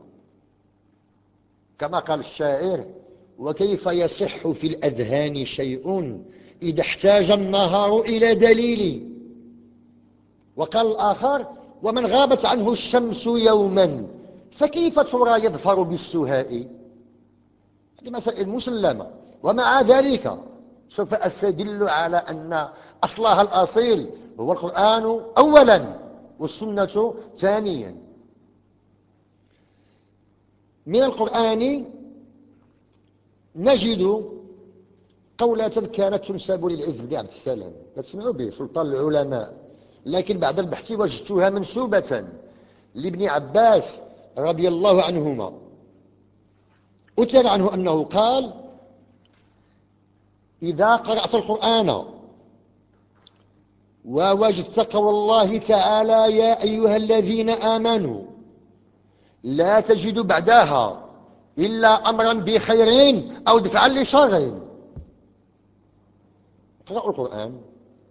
كما قال الشاعر وكيف يصح في الأذهان شيء إذا احتاج النهار إلى دليل. وقال الآخر ومن غابت عنه الشمس يوما فكيف ترى يظفر بالسهاء. هذه مسائل مسلمة، ومع ذلك سوف أستدل على أن أصلها الأصيل هو القرآن أولا والسنة ثانيا. من القرآن نجد قولة كانت تنسب للعز بن عبد السلام، لا تسمعوا به، سلطان العلماء، لكن بعد البحث وجدتها منسوبة لابن عباس رضي الله عنهما. أتر عنه أنه قال إذا قرأت القرآن ووجدت قول الله تعالى يا أيها الذين آمنوا لا تجد بعدها إلا أمرا بخير أو دفعا لشر. اقرأوا القرآن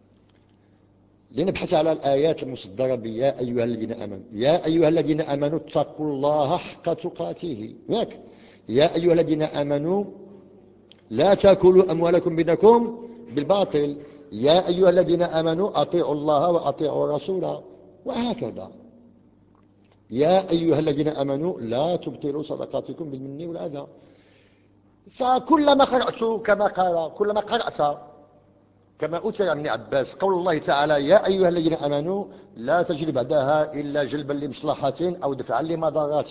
لنبحث على الآيات المصدرة بيا أيها الذين آمنوا. يا أيها الذين آمنوا اتقوا الله حق تقاته، ياك يا أيها الذين آمنوا لا تأكلوا أموالكم بينكم بالباطل، يا أيها الذين آمنوا أطيعوا الله وأطيعوا الرسول، وهكذا. يا أيها الذين آمنوا لا تبطلوا صدقاتكم بالمن والأذى. فكلما قرأت كما قال كلما قرأت كما أتى ابن عباس قول الله تعالى يا أيها الذين آمنوا لا تجري بعدها إلا جلبا لمصلحة أو دفعا لمضارات.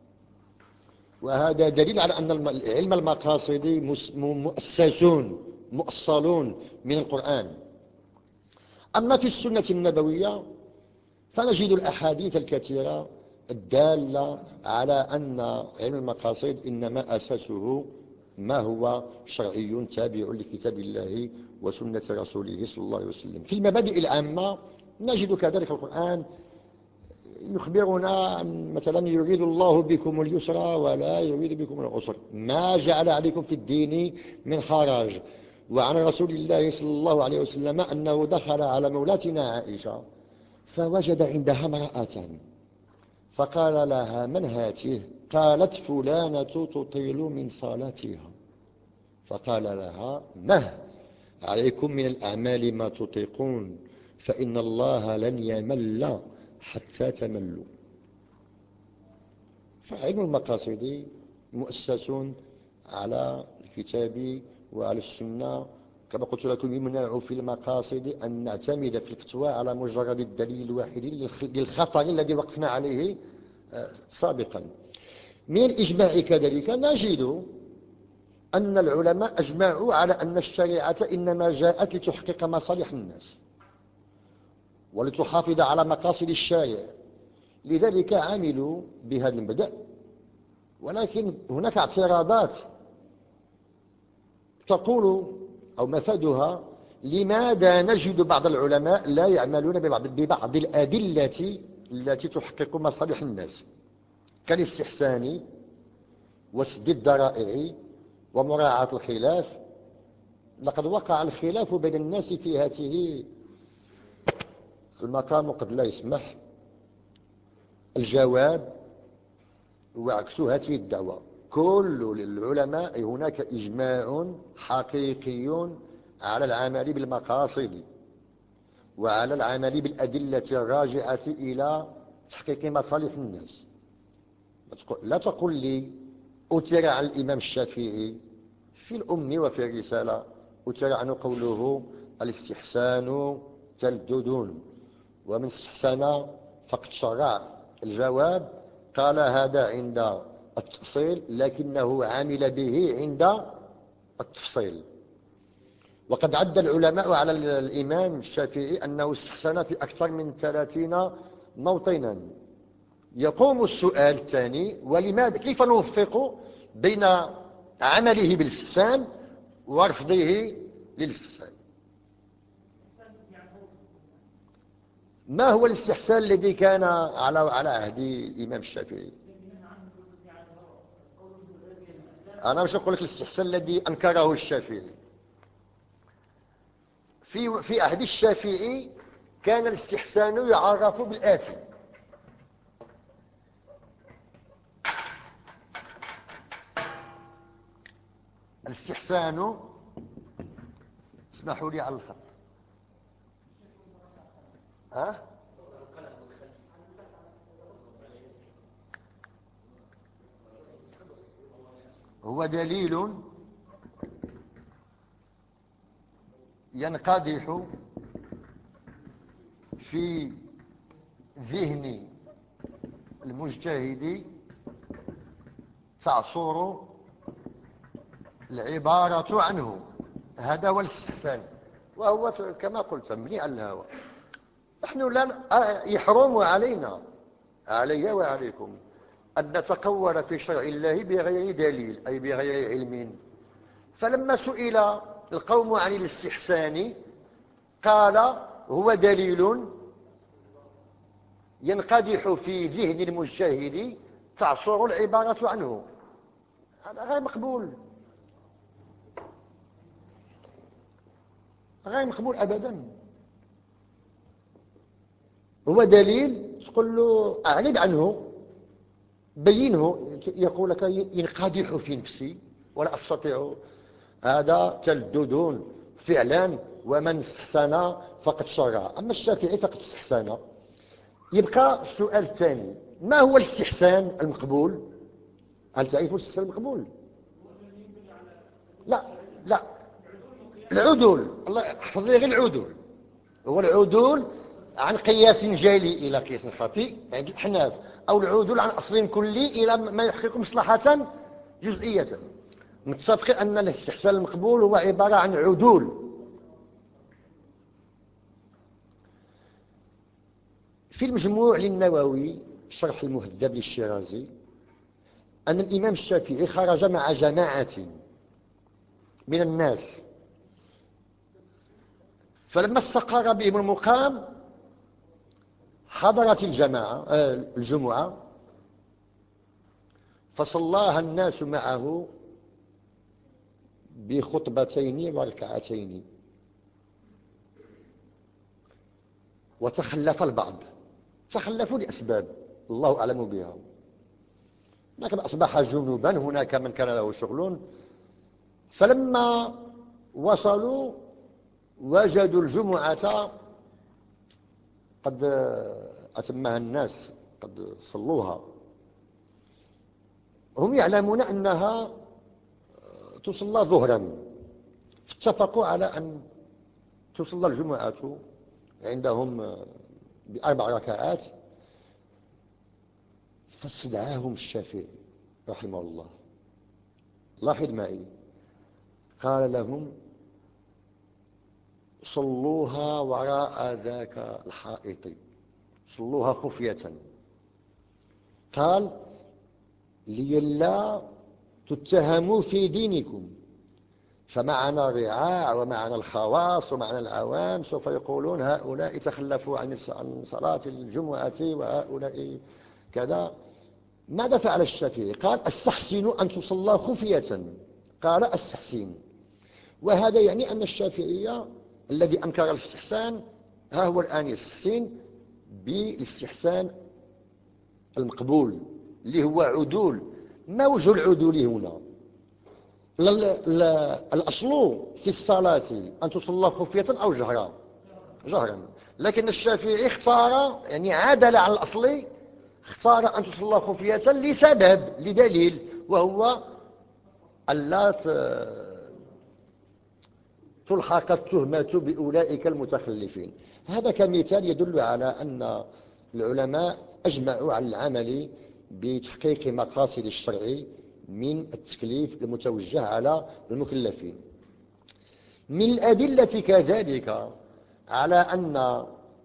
وهذا دليل على أن علم المقاصد مؤسسون مؤصلون من القرآن. أما في السنة النبوية فنجد الأحاديث الكثيرة الدالة على أن علم المقاصد إنما أساسه ما هو شرعي تابع لكتاب الله وسنة رسوله صلى الله عليه وسلم. في المبادئ العامة نجد كذلك القرآن يخبرنا أن مثلا يريد الله بكم اليسر ولا يريد بكم العسر، ما جعل عليكم في الدين من حرج. وعن رسول الله صلى الله عليه وسلم أنه دخل على مولاتنا عائشة فوجد عندها امرأة فقال لها من هاته؟ قالت فلانة تطيل من صلاتها. فقال لها مه عليكم من الأعمال ما تطيقون فإن الله لن يمل حتى تملوا. فعلم المقاصد مؤسس على الكتاب وعلى السنة. كما قلت لكم يمنع في المقاصد أن نعتمد في الفتوى على مجرد الدليل الواحد للخطر الذي وقفنا عليه سابقا. من الإجماع كذلك نجد أن العلماء أجمعوا على أن الشريعة إنما جاءت لتحقق مصالح الناس ولتحافظ على مقاصد الشارع، لذلك عملوا بهذا المبدأ. ولكن هناك اعتراضات تقول أو مفادها لماذا نجد بعض العلماء لا يعملون ببعض, ببعض الأدلة التي تحقق مصالح الناس كالاستحسان وسد الذرائع ومراعاة الخلاف لقد وقع الخلاف بين الناس في هذه المقام قد لا يسمح. الجواب هو عكس هذه الدعوة. كل العلماء هناك إجماع حقيقي على العمل بالمقاصد وعلى العمل بالأدلة الراجعة إلى تحقيق مصالح الناس. لا تقل لي أثر عن الإمام الشافعي في الأم وفي الرسالة أثر عنه قوله الاستحسان تلدد ومن استحسن فقد شرع. الجواب قال هذا عند التفصيل لكنه عمل به عند التفصيل. وقد عد العلماء على الإمام الشافعي أنه استحسن في أكثر من ثلاثين موطنا. يقوم السؤال الثاني: ولماذا كيف نوفق بين عمله بالاستحسان ورفضه للاستحسان؟ ما هو الاستحسان الذي كان على على عهد الإمام الشافعي؟ أنا مش أقول لك الاستحسان الذي أنكره الشافعي. في في عهد الشافعي كان الاستحسان يعرف بالآتي: الاستحسان، اسمحوا لي على الخط، ها؟ هو دليل ينقدح في ذهن المجتهد تعصر العبارة عنه. هذا هو الاستحسان، وهو كما قلت مبني على الهوى. نحن لا يحرم علينا، علي وعليكم، أن نتقول في شرع الله بغير دليل أي بغير علم. فلما سئل القوم عن الاستحسان قال هو دليل ينقدح في ذهن المجتهد تعصر العبارة عنه. هذا غير مقبول، غير مقبول أبدا. هو دليل تقول له أعرض عنه، بينه، يقول لك ينقدح في نفسي ولا أستطيع. هذا تلدد فعلا، ومن استحسن فقد شرع. أما الشافعي فقد استحسن. يبقى السؤال الثاني: ما هو الاستحسان المقبول؟ هل تعرفون الاستحسان المقبول؟ لا لا، العدول. الله احفظ لي غير العدول. هو العدول عن قياس جالي إلى قياس خفي عند الأحناف، أو العدول عن أصل كلي إلى ما يحقق مصلحة جزئية. متفقين أن الاستحسان المقبول هو عبارة عن عدول. في المجموع للنووي شرح المهذب للشيرازي أن الإمام الشافعي خرج مع جماعة من الناس، فلما استقر بهم المقام حضرت الجماعة الجمعة فصلاها الناس معه بخطبتين وركعتين، وتخلف البعض، تخلفوا لأسباب الله أعلم بها. هناك من أصبح جنوبا، هناك من كان له شغل. فلما وصلوا وجدوا الجمعة قد أتمها الناس، قد صلوها. هم يعلمون أنها تصلى ظهرا، فاتفقوا على أن تصلى الجمعة عندهم بأربع ركعات. فاستدعاهم الشافعي رحمه الله، لاحظ معي، قال لهم: صلوها وراء ذاك الحائط، صلوها خفية. قال: لئلا تتهموا في دينكم، فمعنا الرعاع ومعنا الخواص ومعنا العوام سوف يقولون هؤلاء تخلفوا عن صلاة الجمعة وهؤلاء كذا. ماذا فعل الشافعي؟ قال: استحسنوا أن تصلى خفية. قال: استحسن. وهذا يعني أن الشافعية الذي أنكر الاستحسان ها هو الآن يستحسن بالاستحسان المقبول اللي هو عدول. ما وجه العدول هنا؟ الأصل في الصلاة أن تصلى خفية أو جهرا جهرا، لكن الشافعي اختار يعني عادل على الأصل، اختار أن تصلى خفية لسبب لدليل، وهو ألا تلحق التهمة بأولئك المتخلفين. هذا كمثال يدل على أن العلماء أجمعوا على العمل بتحقيق مقاصد الشرع من التكليف المتوجه على المكلفين. من الأدلة كذلك على أن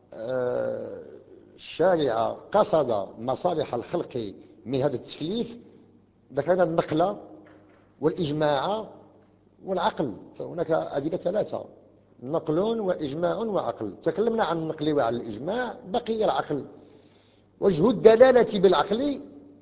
الشارع قصد مصالح الخلق من هذا التكليف ذكرنا النقل والإجماع والعقل، فهناك أدلة ثلاثة: نقل وإجماع وعقل. تكلمنا عن النقل وعن الإجماع، بقي العقل. وجه الدلالة بالعقل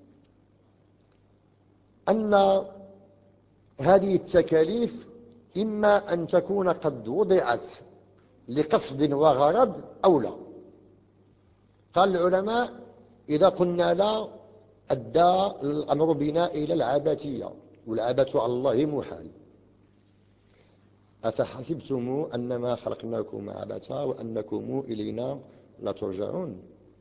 أن هذه التكاليف إما أن تكون قد وضعت لقصد وغرض أو لا. قال العلماء: إذا قلنا لا أدى الأمر بنا إلى العبثية، والعبث على الله محال. أفحسبتم أنما خلقناكم عبثا وأنكم إلينا لا ترجعون.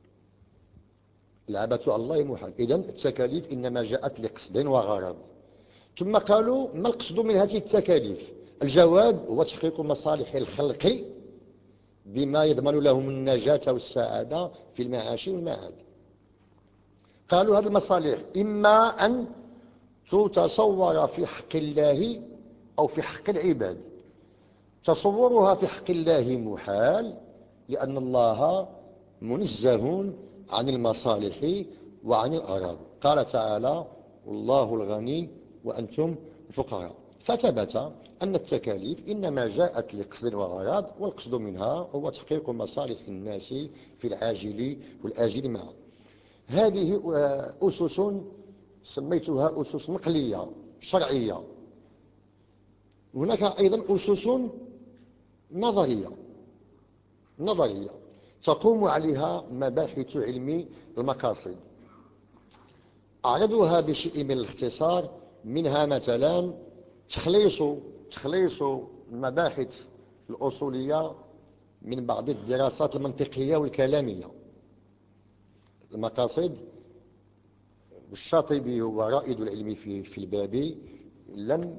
العبث على الله محال، إذن التكاليف إنما جاءت لقصد وغرض. ثم قالوا: ما القصد من هذه التكاليف؟ الجواب هو تحقيق مصالح الخلق بما يضمن لهم النجاة والسعادة في المعاش والمعاد. قالوا هذه المصالح إما أن تتصور في حق الله أو في حق العباد. تصورها في حق الله محال، لأن الله منزه عن المصالح وعن الأغراض. قال تعالى: والله الغني وأنتم الفقراء. فثبت أن التكاليف إنما جاءت لقصد وغرض، والقصد منها هو تحقيق مصالح الناس في العاجل والآجل معا. هذه أسس سميتها أسس نقلية شرعية. هناك أيضا أسس نظرية نظرية تقوم عليها مباحث علم المقاصد. أعرضها بشيء من الاختصار. منها مثلا تخليص تخليص المباحث الأصولية من بعض الدراسات المنطقية والكلامية. المقاصد، الشاطبي هو رائد العلم في في الباب، لم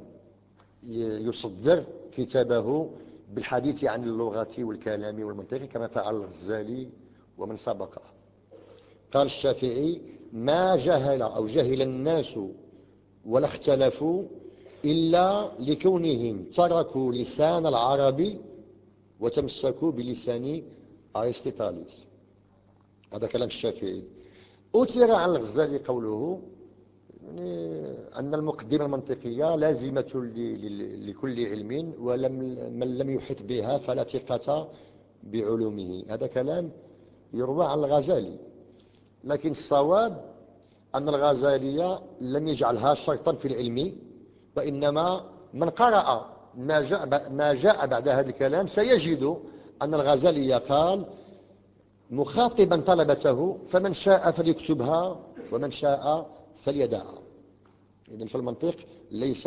يصدر كتابه بالحديث عن اللغة والكلام والمنطق كما فعل الغزالي ومن سبقه. قال الشافعي: ما جهل أو جهل الناس ولا اختلفوا إلا لكونهم تركوا لسان العرب وتمسكوا بلسان أرسطاطاليس. هذا كلام الشافعي. أثر عن الغزالي قوله يعني أن المقدمة المنطقية لازمة لكل علم، ولم من لم يحط بها فلا ثقة بعلومه. هذا كلام يروى عن الغزالي، لكن الصواب أن الغزالي لم يجعلها شرطا في العلم، وإنما من قرأ ما جاء, ما جاء بعد هذا الكلام سيجد أن الغزالي قال مخاطبا طلبته: فمن شاء فليكتبها ومن شاء فليدعها. إذن في المنطق ليس.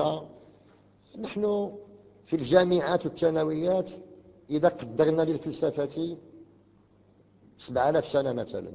نحن في الجامعات والثانويات إذا قدرنا للفلسفة سبعة آلاف سنة مثلا،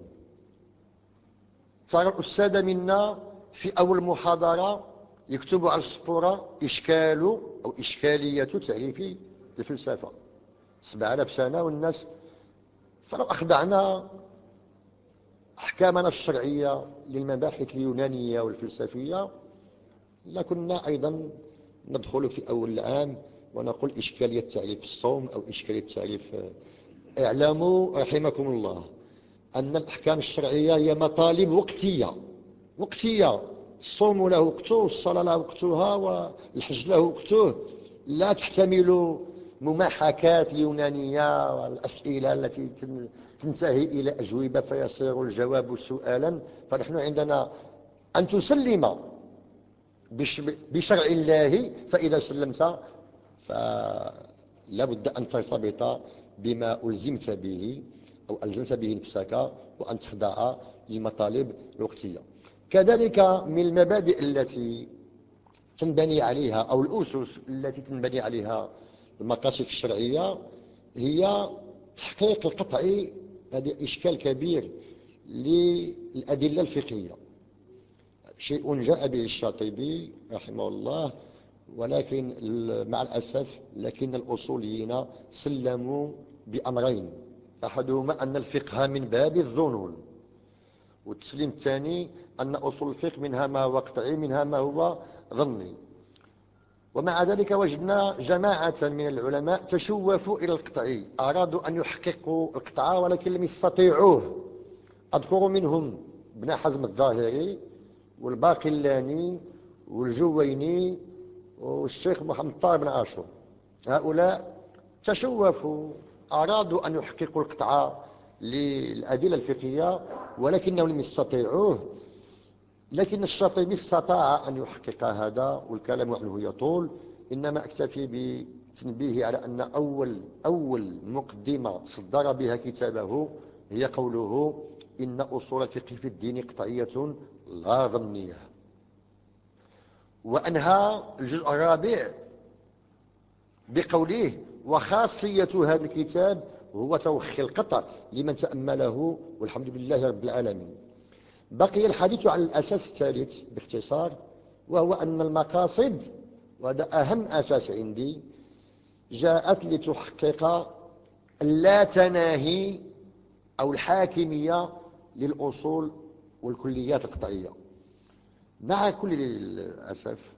صار الأستاذ منا في أول محاضرة يكتب على السبورة إشكال أو إشكالية تعريف الفلسفة. سبعة آلاف سنة والناس. فلو أخضعنا أحكامنا الشرعية للمباحث اليونانية والفلسفية لكنا أيضا ندخل في أول العام ونقول إشكالية تعريف الصوم أو إشكالية تعريف. اعلموا رحمكم الله أن الأحكام الشرعية هي مطالب وقتية وقتية. الصوم له وقته، والصلاة له وقتها، والحج له وقته. لا تحتمل مماحكات اليونانية والأسئلة التي تنتهي إلى أجوبة فيصير الجواب سؤالا. فنحن عندنا أن تسلم بشرع الله، فإذا سلمت فلا بد أن ترتبط بما ألزمت به أو ألزمت به نفسك، وأن تخضع للمطالب الوقتية. كذلك من المبادئ التي تنبني عليها أو الأسس التي تنبني عليها المقاصد الشرعية هي تحقيق القطعي. هذا إشكال كبير للأدلة الفقهية، شيء جاء به الشاطبي رحمه الله، ولكن مع الأسف لكن الأصوليين سلموا بأمرين: أحدهما أن الفقه من باب الظنون، والتسليم الثاني أن أصول الفقه منها ما هو قطعي منها ما هو ظني. ومع ذلك وجدنا جماعة من العلماء تشوفوا إلى القطعي، أرادوا أن يحققوا القطع ولكن لم يستطيعوه. أذكر منهم ابن حزم الظاهري والباقلاني والجويني والشيخ محمد طاهر بن عاشور. هؤلاء تشوفوا، أرادوا أن يحققوا القطع للأدلة الفقهية ولكنهم لم يستطيعوه. لكن الشاطبي استطاع أن يحقق هذا، والكلام عنه يطول، إنما أكتفي بتنبيه على أن أول, أول مقدمة صدر بها كتابه هي قوله: إن أصول الفقه في الدين قطعية لا ظنية. وأنهى الجزء الرابع بقوله: وخاصية هذا الكتاب هو توخي القطع لمن تأمله، والحمد لله رب العالمين. بقي الحديث عن الأساس الثالث باختصار، وهو أن المقاصد، وهذا أهم أساس عندي، جاءت لتحقق اللا تناهي أو الحاكمية للأصول والكليات القطعية. مع كل الأسف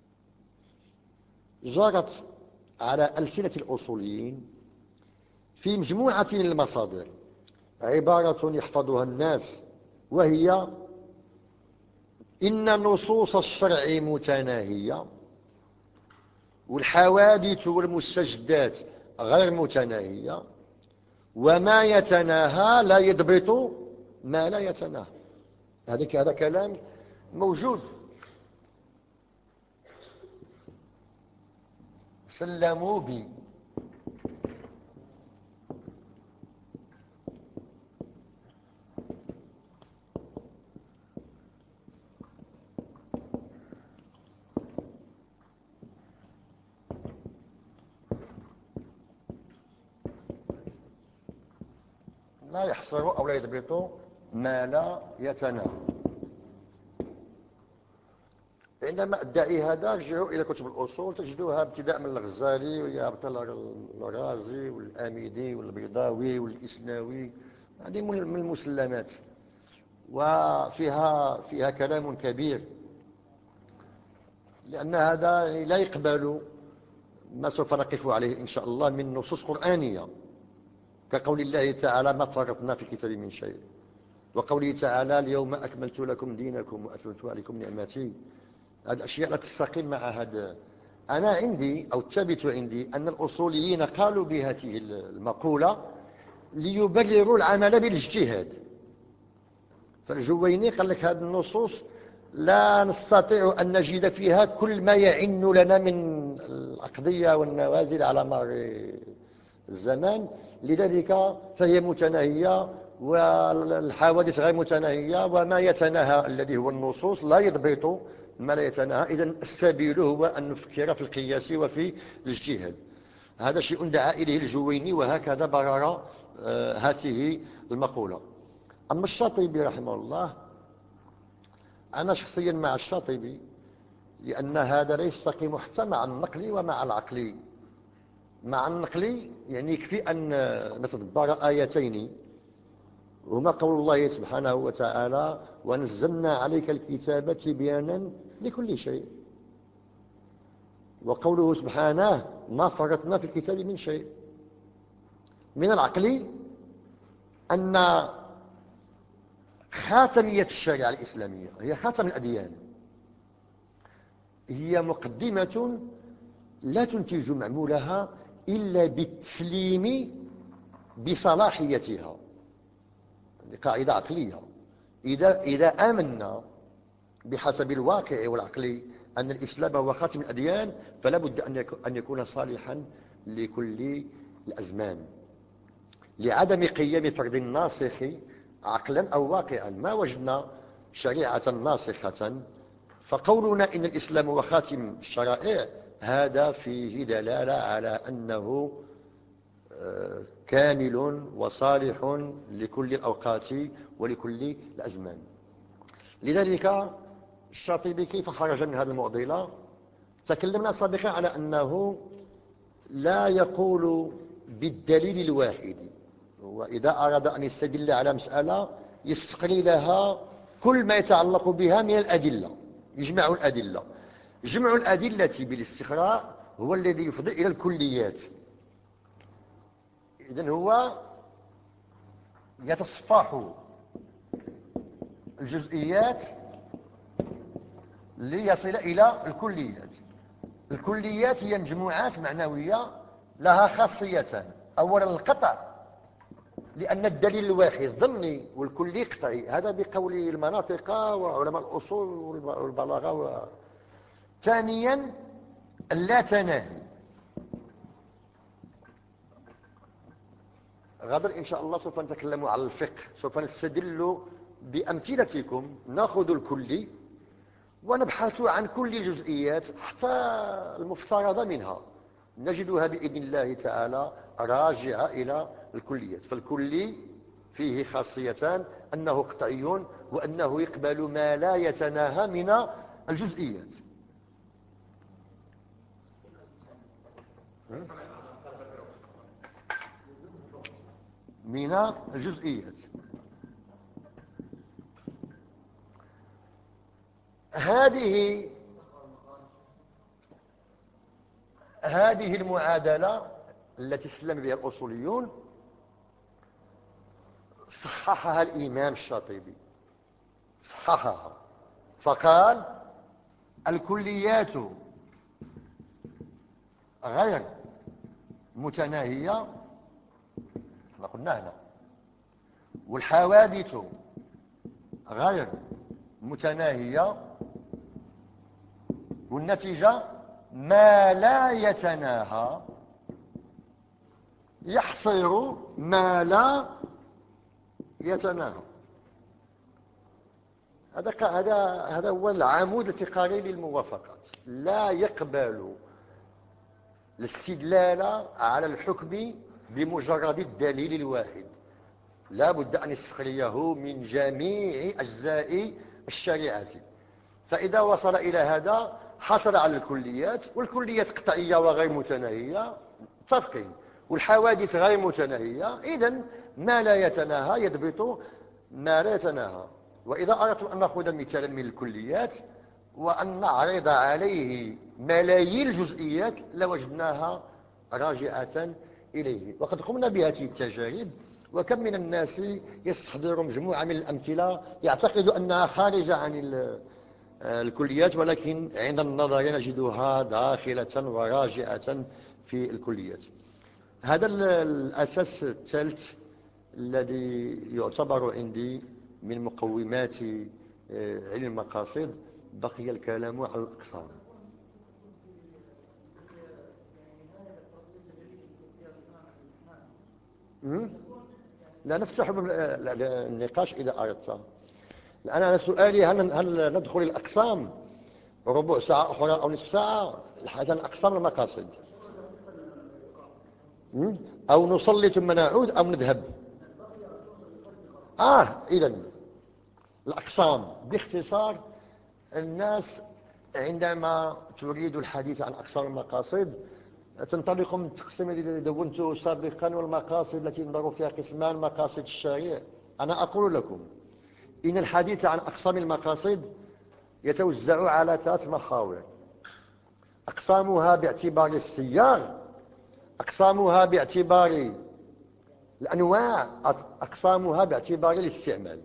جرت على ألسنة الأصوليين في مجموعة من المصادر عبارة يحفظها الناس، وهي: إن نصوص الشرع متناهية، والحوادث والمستجدات غير متناهية، وما يتناهى لا يضبط ما لا يتناهى. هذا كلام موجود. سلموا بي لا يحصر أو لا يضبط ما لا يتناهى. عندما أدعي هذا ارجعوا إلى كتب الأصول، تجدوها ابتداء من الغزالي ويهبط الرازي والآميدي والبيضاوي والإسناوي. هذه من المسلمات، وفيها فيها كلام كبير، لأن هذا لا يقبل ما سوف نقف عليه إن شاء الله من نصوص قرآنية، كقول الله تعالى: ما فرطنا في الكتاب من شيء، وقوله تعالى: اليوم أكملت لكم دينكم وأتممت عليكم نعمتي. هذه أشياء لا تستقيم مع هذا. أنا عندي أو الثابت عندي أن الأصوليين قالوا بهذه المقولة ليبرروا العمل بالاجتهاد. فالجويني قال لك: هذه النصوص لا نستطيع أن نجد فيها كل ما يعن لنا من الأقضية والنوازل على مر الزمان، لذلك فهي متناهية، والحوادث غير متناهية، وما يتناهى الذي هو النصوص لا يضبط ما لا يتناهى. إذن السبيل هو أن نفكر في القياس وفي الاجتهاد. هذا شيء دعا إليه الجويني، وهكذا برر هذه المقولة. أما الشاطبي رحمه الله، أنا شخصيا مع الشاطبي، لأن هذا لا يستقيم حتى مع النقل ومع العقل. مع النقل يعني يكفي أن نتدبر آيتين، هما قول الله سبحانه وتعالى: ونزلنا عليك الكتاب تبيانا لكل شيء، وقوله سبحانه: ما فرطنا في الكتاب من شيء. من العقل أن خاتمية الشريعة الإسلامية هي خاتم الأديان، هي مقدمة لا تنتج معمولها إلا بالتسليم بصلاحيتها. قاعدة عقلية. إذا, إذا آمنا بحسب الواقع والعقل أن الإسلام هو خاتم الأديان، فلا بد أن يكون صالحا لكل الأزمان، لعدم قيام فرد ناسخ عقلا أو واقعا. ما وجدنا شريعة ناسخة، فقولنا إن الإسلام هو خاتم الشرائع هذا فيه دلالة على أنه كامل وصالح لكل الأوقات ولكل الأزمان. لذلك الشاطبي كيف خرج من هذه المعضلة؟ تكلمنا سابقا على أنه لا يقول بالدليل الواحد، وإذا أراد أن يستدل على مسألة يستقري لها كل ما يتعلق بها من الأدلة، يجمع الأدلة. جمع الأدلة بالاستقراء هو الذي يفضي إلى الكليات. إذن هو يتصفح الجزئيات ليصل إلى الكليات. الكليات هي مجموعات معنوية لها خاصيتان: أولا القطع، لأن الدليل الواحد ضمني والكلي قطعي، هذا بقول المناطق وعلماء الأصول والبلاغة و... ثانيا اللا تناهي. غدا إن شاء الله سوف نتكلم على الفقه، سوف نستدل بأمثلتكم، نأخذ الكلي ونبحث عن كل الجزئيات حتى المفترض منها نجدها بإذن الله تعالى راجعة إلى الكليات. فالكلي فيه خاصيتان: أنه قطعي وأنه يقبل ما لا يتناهى من الجزئيات. من الجزئيات هذه هذه المعادلة التي سلم بها الأصوليون صححها الإمام الشاطبي، صححها فقال: الكليات غير متناهية، احنا قلنا هنا، والحوادث غير متناهية، والنتيجة ما لا يتناهى يحصر ما لا يتناهى. هذا هذا هذا هو العمود الفقري للموافقات. لا يقبل الاستدلال على الحكم بمجرد الدليل الواحد، لا بد أن يستقريه من جميع أجزاء الشريعة. فإذا وصل إلى هذا حصل على الكليات، والكليات قطعية وغير متناهية متفقين، والحوادث غير متناهية، إذن ما لا يتناهى يضبط ما لا يتناهى. وإذا أردت أن نأخذ مثالا من الكليات وأن نعرض عليه ملايين الجزئيات لوجدناها راجعة إليه. وقد قمنا بهذه التجارب، وكم من الناس يستحضر مجموعة من الأمثلة يعتقد أنها خارجة عن الكليات، ولكن عند النظر نجدها داخلة وراجعة في الكليات. هذا الأساس الثالث الذي يعتبر عندي من مقومات علم المقاصد. بقي الكلام على الأقسام. لا نفتح النقاش إذا أردت. الآن أنا سؤالي: هل هل ندخل الأقسام ربع ساعة أخرى أو نصف ساعة حتى أقسام المقاصد، أو نصلي ثم نعود أو نذهب؟ آه إذن الأقسام باختصار. الناس عندما تريد الحديث عن أقسام المقاصد تنطلق من التقسيم الذي دونته سابقا، والمقاصد التي ينظر فيها قسمان: مقاصد الشريع. أنا أقول لكم إن الحديث عن أقسام المقاصد يتوزع على ثلاث محاور: أقسامها باعتبار السياق، أقسامها باعتبار الأنواع، أقسامها باعتبار الاستعمال.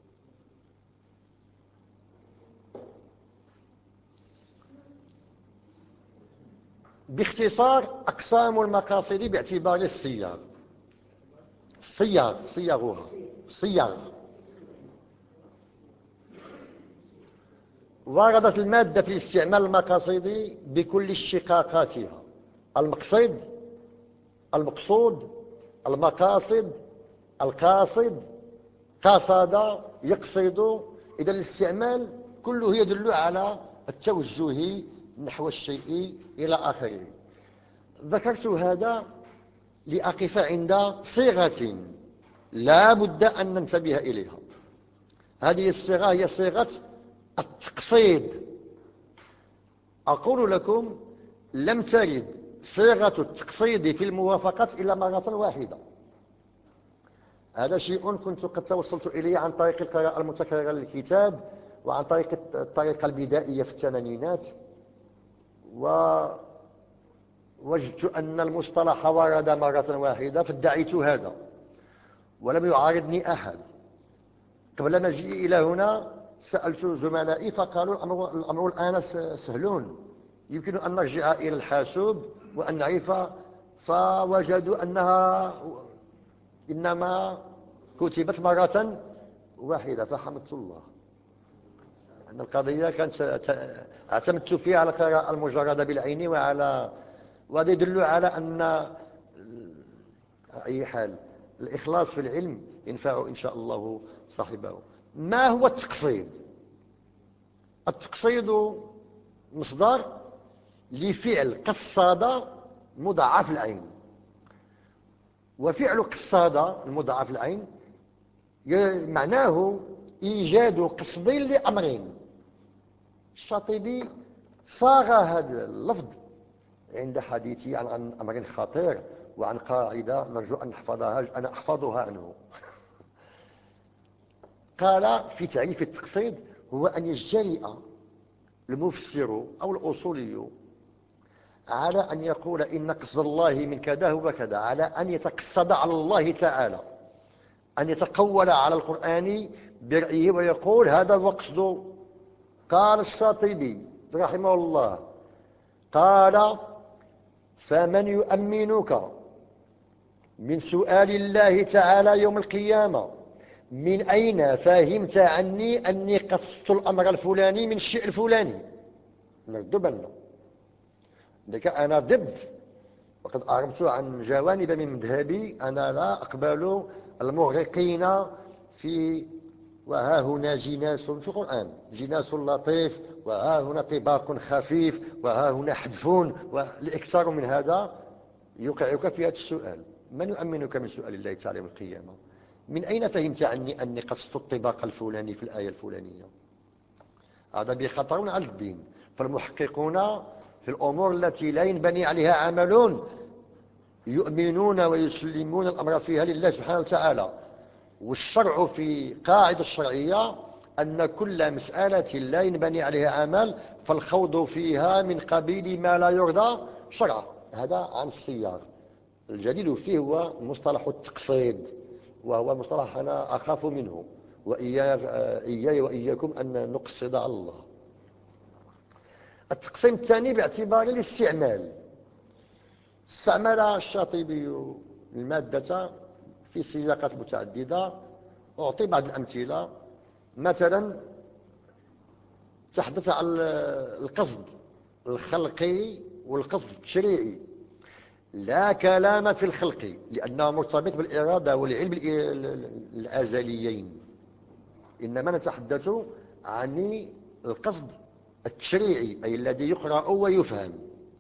باختصار، أقسام المقاصد باعتبار السياق، السياق صياغها، صياغ. وردت المادة في الاستعمال المقاصدي بكل اشتقاقاتها: المقصد، المقصود، المقاصد، القاصد، قصد، يقصد. إذا الاستعمال كله يدل على التوجه نحو الشيء إلى آخره. ذكرت هذا لأقف عند صيغة لا بد أن ننتبه إليها. هذه الصيغة هي صيغة التقصيد. أقول لكم لم ترد صيغة التقصيد في الموافقات إلا مرة واحدة. هذا شيء كنت قد توصلت إليه عن طريق القراءة المتكررة للكتاب، وعن طريق الطريقة البدائية في الثمانينات، ووجدت أن المصطلح ورد مرة واحدة فادعيت هذا، ولم يعارضني أحد. قبل مجيئي إلى هنا سألت زملائي فقالوا الأمر, الأمر الآن سهل، يمكن أن نرجع إلى الحاسوب وأن نعرف، فوجدوا أنها إنما كتبت مرة واحدة، فحمدت الله أن القضية كانت اعتمدت فيها على القراءة المجردة بالعين، وعلى وهذا يدل على أن على أي حال الإخلاص في العلم ينفع إن شاء الله صاحبه. ما هو التقصيد؟ التقصيد مصدر لفعل قصاد مضاعف العين، وفعل قصاد المضاعف العين معناه إيجاد قصد لأمرين. الشاطبي صاغ هذا اللفظ عند حديثي عن أمر خطير وعن قاعدة نرجو أن نحفظها، أنا أحفظها عنه. قال في تعريف التقصيد: هو أن يجترئ المفسر أو الأصولي على أن يقول إن قصد الله من كذا هو كذا، على أن يتقصد على الله تعالى، أن يتقول على القرآن برأيه ويقول هذا هو قصده. قال الشاطبي رحمه الله، قال: فمن يؤمنك من سؤال الله تعالى يوم القيامة من أين فهمت عني أني قصدت الأمر الفلاني من الشيء الفلاني؟ نردوا بالنا لك أنا ضد، وقد أعربت عن جوانب من مذهبي، أنا لا أقبل المغرقين في وها هنا جناس في القرآن، جناس لطيف، وها هنا طباق خفيف، وها هنا حذف، والإكثار من هذا يوقعك في هذا السؤال: من يؤمنك من سؤال الله تعالى يوم القيامة؟ من أين فهمت عني أني قصدت الطباق الفلاني في الآية الفلانية؟ هذا بخطر على الدين. فالمحققون في الأمور التي لا ينبني عليها عمل يؤمنون ويسلمون الأمر فيها لله سبحانه وتعالى. والشرع في قاعدة الشرعية أن كل مسألة لا ينبني عليها عمل فالخوض فيها من قبيل ما لا يرضى شرعا. هذا عن السياق. الجديد فيه هو مصطلح التقصيد، وهو مصطلح أنا أخاف منه، وإياي وإياكم أن نقصد على الله. التقسيم الثاني باعتبار الاستعمال. استعمل الشاطبي المادة في سياقات متعددة. أعطي بعض الأمثلة. مثلا تحدث عن القصد الخلقي والقصد التشريعي. لا كلام في الخلق لأنه مرتبط بالإرادة والعلم الأزليين، إنما نتحدث عن القصد التشريعي أي الذي يقرأ ويفهم.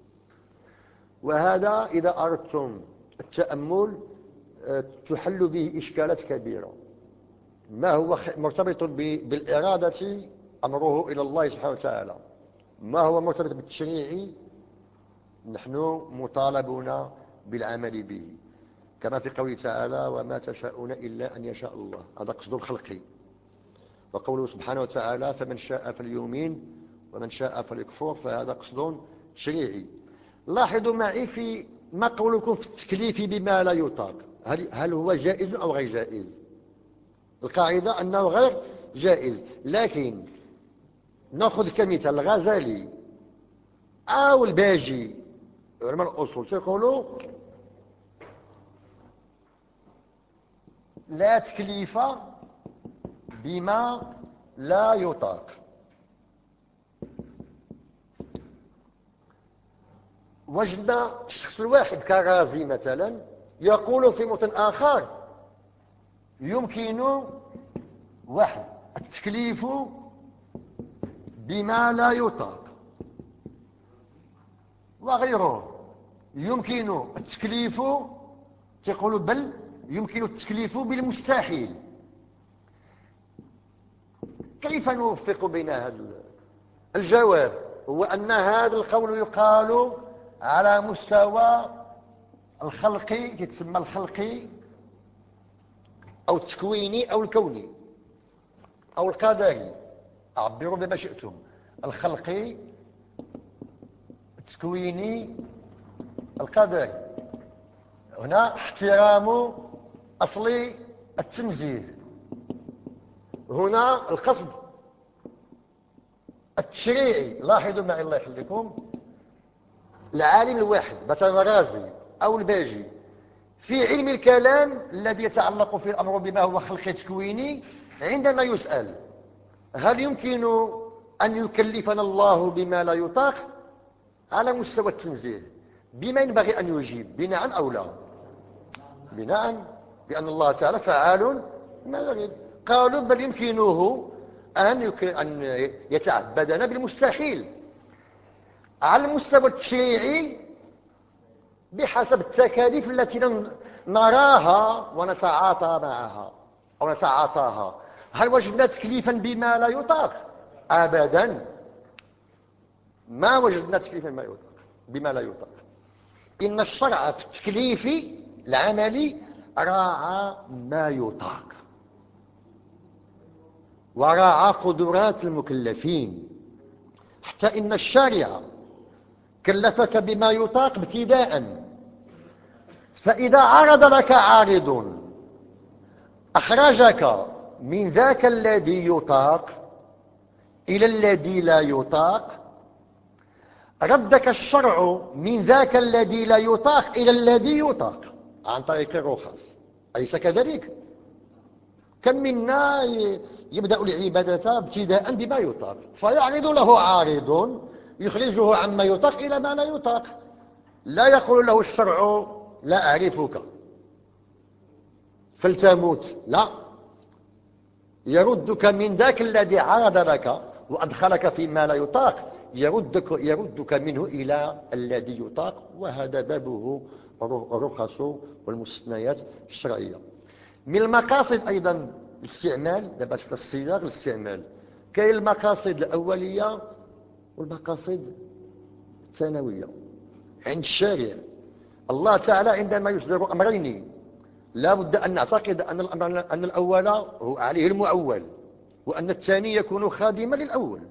وهذا إذا أردتم التأمل تحل به إشكالات كبيرة. ما هو مرتبط بالإرادة أمره إلى الله سبحانه وتعالى، ما هو مرتبط بالتشريع نحن مطالبون بالعمل به، كما في قوله تعالى: وما تشاءون إلا أن يشاء الله. هذا قصد الخلقي. وقوله سبحانه وتعالى: فمن شاء فليؤمن ومن شاء فليكفر، فهذا قصد تشريعي. لاحظوا معي في ما قولكم في التكليف بما لا يطاق، هل, هل هو جائز أو غير جائز؟ القاعدة أنه غير جائز، لكن نأخذ كمثال الغزالي أو الباجي علماء الأصول تقولوا لا تكليف بما لا يطاق. وجدنا الشخص الواحد كغازي مثلا يقول في موطن آخر يمكن واحد التكليف بما لا يطاق، وغيره يمكن التكليف تقول بل يمكن التكليف بالمستحيل. كيف نوفق بين هذا؟ الجواب هو أن هذا القول يقال على مستوى الخلقي، تتسمى الخلقي أو التكويني أو الكوني أو القدري، عبروا بما شئتم، الخلقي التكويني القدري. هنا احترام أصل التنزيه، هنا القصد التشريعي. لاحظوا معي الله يخليكم، العالم الواحد مثلا الرازي أو الباجي في علم الكلام الذي يتعلق في الأمر بما هو خلقي تكويني، عندما يسأل هل يمكن أن يكلفنا الله بما لا يطاق على مستوى التنزيه، بما ينبغي أن يجيب بنعم أو لا؟ بنعم، بأن الله تعالى فعال ما يريد. قالوا بل يمكنه أن أن يتعبدنا بالمستحيل على المستوى التشريعي بحسب التكاليف التي نراها ونتعاطى معها أو نتعاطاها. هل وجدنا تكليفا بما لا يطاق؟ أبدا، ما وجدنا تكليفا بما يطاق بما لا يطاق. إن الشرع في التكليف العملي راعى ما يطاق وراعى قدرات المكلفين، حتى إن الشارع كلفك بما يطاق ابتداء، فإذا عرض لك عارض أخرجك من ذاك الذي يطاق إلى الذي لا يطاق، ردك الشرع من ذاك الذي لا يطاق إلى الذي يطاق عن طريق الرخص. أليس كذلك؟ كم منا يبدأ العبادة ابتداء بما يطاق، فيعرض له عارض يخرجه عما يطاق إلى ما لا يطاق، لا يقول له الشرع لا أعرفك فلتموت، لا، يردك من ذاك الذي عرض لك وأدخلك فيما لا يطاق، يردك, يردك منه إلى الذي يطاق. وهذا بابه الرخص والمستثنيات الشرعية. من المقاصد أيضا الاستعمال، دابا الصيغ الاستعمال، كاين المقاصد الأولية والمقاصد الثانوية عند الشارع. الله تعالى عندما يصدر أمرين لا بد أن نعتقد أن الأمر أن الأول هو عليه المؤول، وأن الثاني يكون خادما للأول،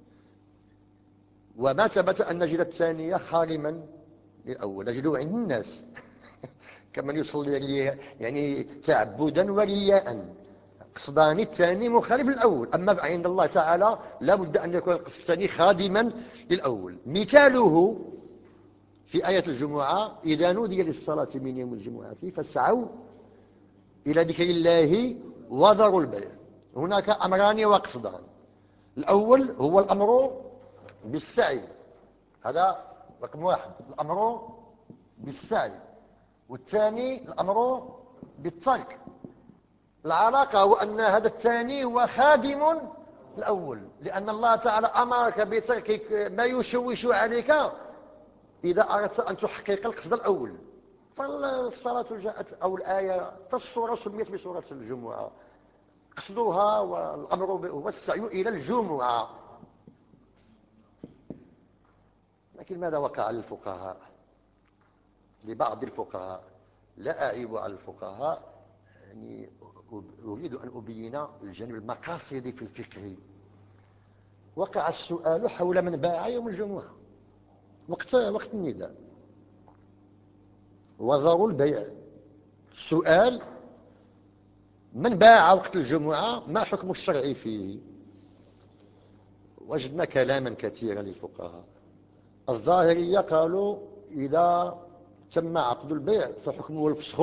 وما ثبت أن نجد الثانية خارما للأول، نجده عند الناس كمن يصلي يعني تعبدا ورياء، قصدان الثاني مخالف للأول. أما عند الله تعالى لا بد أن يكون القصد الثاني خادما للأول. مثاله في آية الجمعة: إذا نودي للصلاة من يوم الجمعة فاسعوا إلى ذكر الله وذروا البيع. هناك أمران وقصدان، الأول هو الأمر بالسعي، هذا رقم واحد، الأمر بالسعي، والثاني الأمر بالترك. العلاقة هو أن هذا الثاني هو خادم الأول، لأن الله تعالى أمرك بترك ما يشوش عليك إذا أردت أن تحقق القصد الأول. فالصلاة جاءت أو الآية الصورة سميت بسورة الجمعة، قصدها والأمر هو السعي إلى الجمعة. لكن ماذا وقع للفقهاء؟ لبعض الفقهاء، لا أعيب على الفقهاء، يعني أريد أن أبين الجانب المقاصدي في الفقه. وقع السؤال حول من باع يوم الجمعة وقت وقت النداء وذروا البيع. السؤال: من باع وقت الجمعة ما حكم الشرعي فيه؟ وجدنا كلاما كثيرا للفقهاء. الظاهرية قالوا إذا تم عقد البيع فحكمه الفسخ.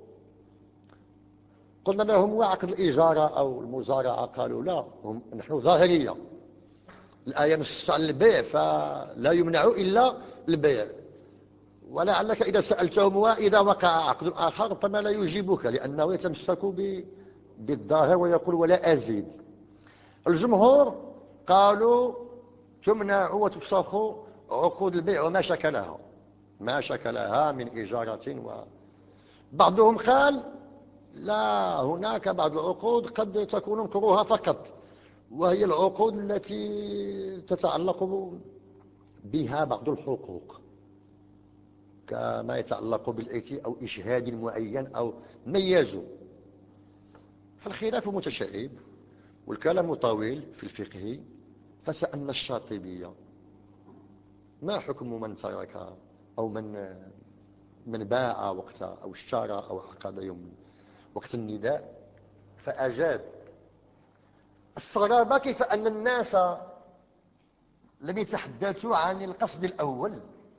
قلنا لهم وعقد الإجارة أو المزارعة؟ قالوا لا، هم نحن ظاهرية، الآية نص على البيع فلا يمنع إلا البيع. ولعلك إذا سألتهم وإذا وقع عقد آخر ربما لا يجيبك، لأنه يتمسك بالظاهر ويقول ولا أزيد. الجمهور قالوا تمنع وتفسخ عقود البيع وما شكلها، ما شكلها من إجارة. وبعضهم قال لا، هناك بعض العقود قد تكون مكروهة فقط، وهي العقود التي تتعلق بها بعض الحقوق، كما يتعلق بالإيتي أو إشهاد معين أو ميزوا. فالخلاف متشعب والكلام طويل في الفقه. فسألنا الشاطبية ما حكم من ترك أو من من باع وقت أو اشترى أو عقد يوم وقت النداء، فأجاب الصغرى كيف أن الناس لم يتحدثوا عن القصد الأول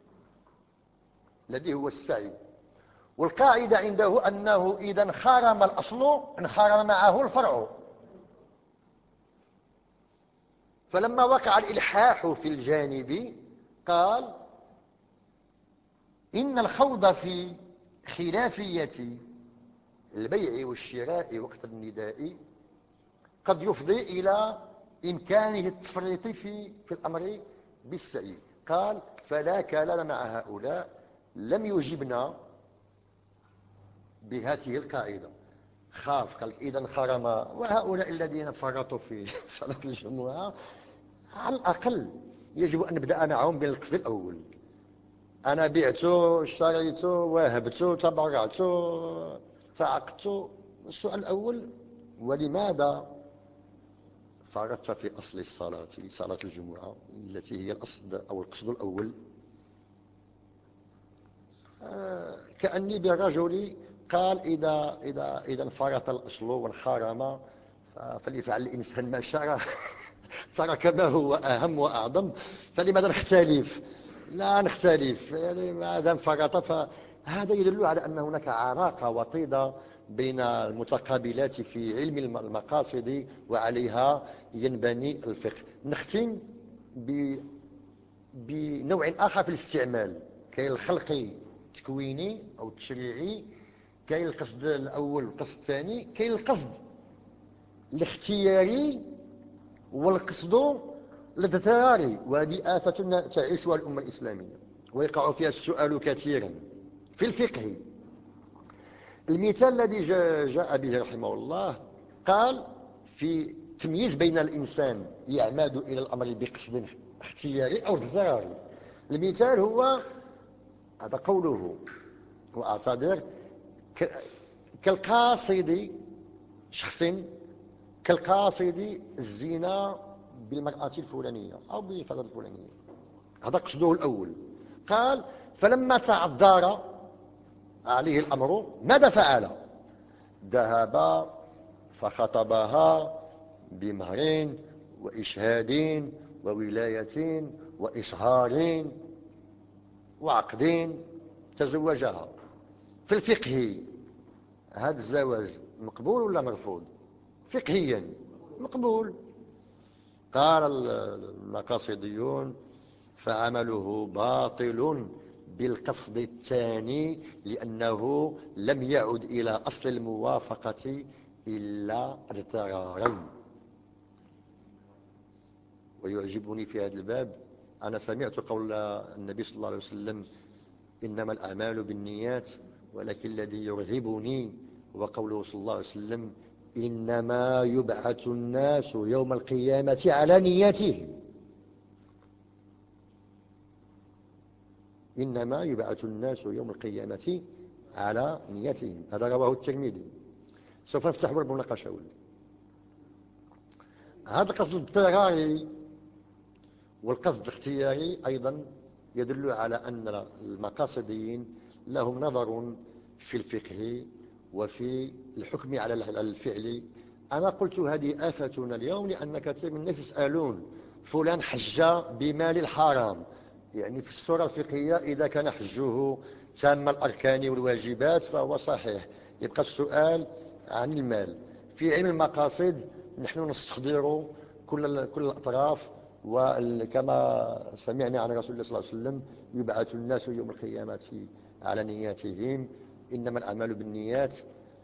الذي هو السعي، والقاعدة عنده أنه إذا انخرم الأصل انخرم معه الفرع. فلما وقع الإلحاح في الجانب قال إن الخوض في خلافية البيع والشراء وقت النداء قد يفضي إلى إمكانه التفريط في في الأمر بالسعي. قال فلا كلام مع هؤلاء، لم يجبنا بهذه القاعدة. خاف قال إذا انخرم، وهؤلاء الذين فرطوا في صلاة الجمعة على الأقل يجب أن نبدأ معهم بالقصد الأول. أنا بعت اشتريت وهبت تبرعت تعقدت. السؤال الأول ولماذا فرطت في أصل الصلاة صلاة الجمعة التي هي الأصل أو القصد الأول؟ آه كأني برجل قال إذا إذا إذا انفرط الأصل وانخرم فليفعل الإنسان ما شاء ترك ما هو أهم وأعظم، فلماذا نختلف؟ لا نختلف، يعني ما دام فرط. فهذا يدل على أن هناك علاقة وطيدة بين المتقابلات في علم المقاصد، وعليها ينبني الفقه. نختم بنوع آخر في الاستعمال. كاين الخلقي التكويني أو التشريعي، كاين القصد الأول والقصد الثاني، كاين القصد الاختياري والقصد الاضطراري. وهذه آفة تعيشها الأمة الإسلامية ويقع فيها السؤال كثيرا في الفقه. المثال الذي جاء به رحمه الله قال في تمييز بين الإنسان يعمد إلى الأمر بقصد اختياري أو اضطراري. المثال هو هذا قوله وأعتذر كالقاصد شخص كالقاصد الزنا بالمرأة الفلانية أو بالفتاة الفلانية، هذا قصده الأول. قال فلما تعذر عليه الأمر ماذا فعل؟ ذهب فخطبها بمهر وإشهاد وولاية وإشهار وعقد، تزوجها. في الفقه هذا الزواج مقبول ولا مرفوض؟ فقهيا مقبول. قال المقاصديون فعمله باطل بالقصد الثاني لأنه لم يعد إلى أصل الموافقة إلا اضطرارا. ويعجبني في هذا الباب أنا سمعت قول النبي صلى الله عليه وسلم إنما الأعمال بالنيات، ولكن الذي يرهبني وقوله صلى الله عليه وسلم إنما يبعث الناس يوم القيامة على نياتهم. إنما يبعث الناس يوم القيامة على نياتهم. هذا رواه الترمذي. سوف نفتح باب المناقشة. هذا القصد الاضطراري والقصد الاختياري أيضا يدل على أن المقاصديين لهم نظر في الفقه وفي الحكم على الفعل. أنا قلت هذه آفتنا اليوم لأن كثير من الناس يسألون فلان حج بمال الحرام، يعني في الصورة الفقهية إذا كان حجه تام الأركان والواجبات فهو صحيح، يبقى السؤال عن المال. في علم المقاصد نحن نستحضر كل كل الأطراف وكما سمعنا عن رسول الله صلى الله عليه وسلم يبعث الناس يوم القيامة على نياتهم، إنما الأعمال بالنيات.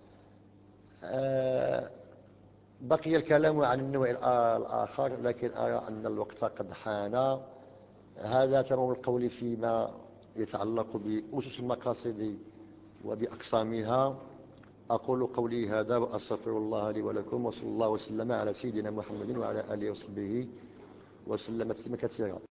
آه، بقي الكلام عن النوع الآخر، لكن أرى أن الوقت قد حان. هذا تمام القول فيما يتعلق بأسس المقاصد وبأقسامها. أقول قولي هذا وأستغفر الله لي ولكم، وصلى الله وسلم على سيدنا محمد وعلى آله وصحبه وسلم تسليما كثيرا.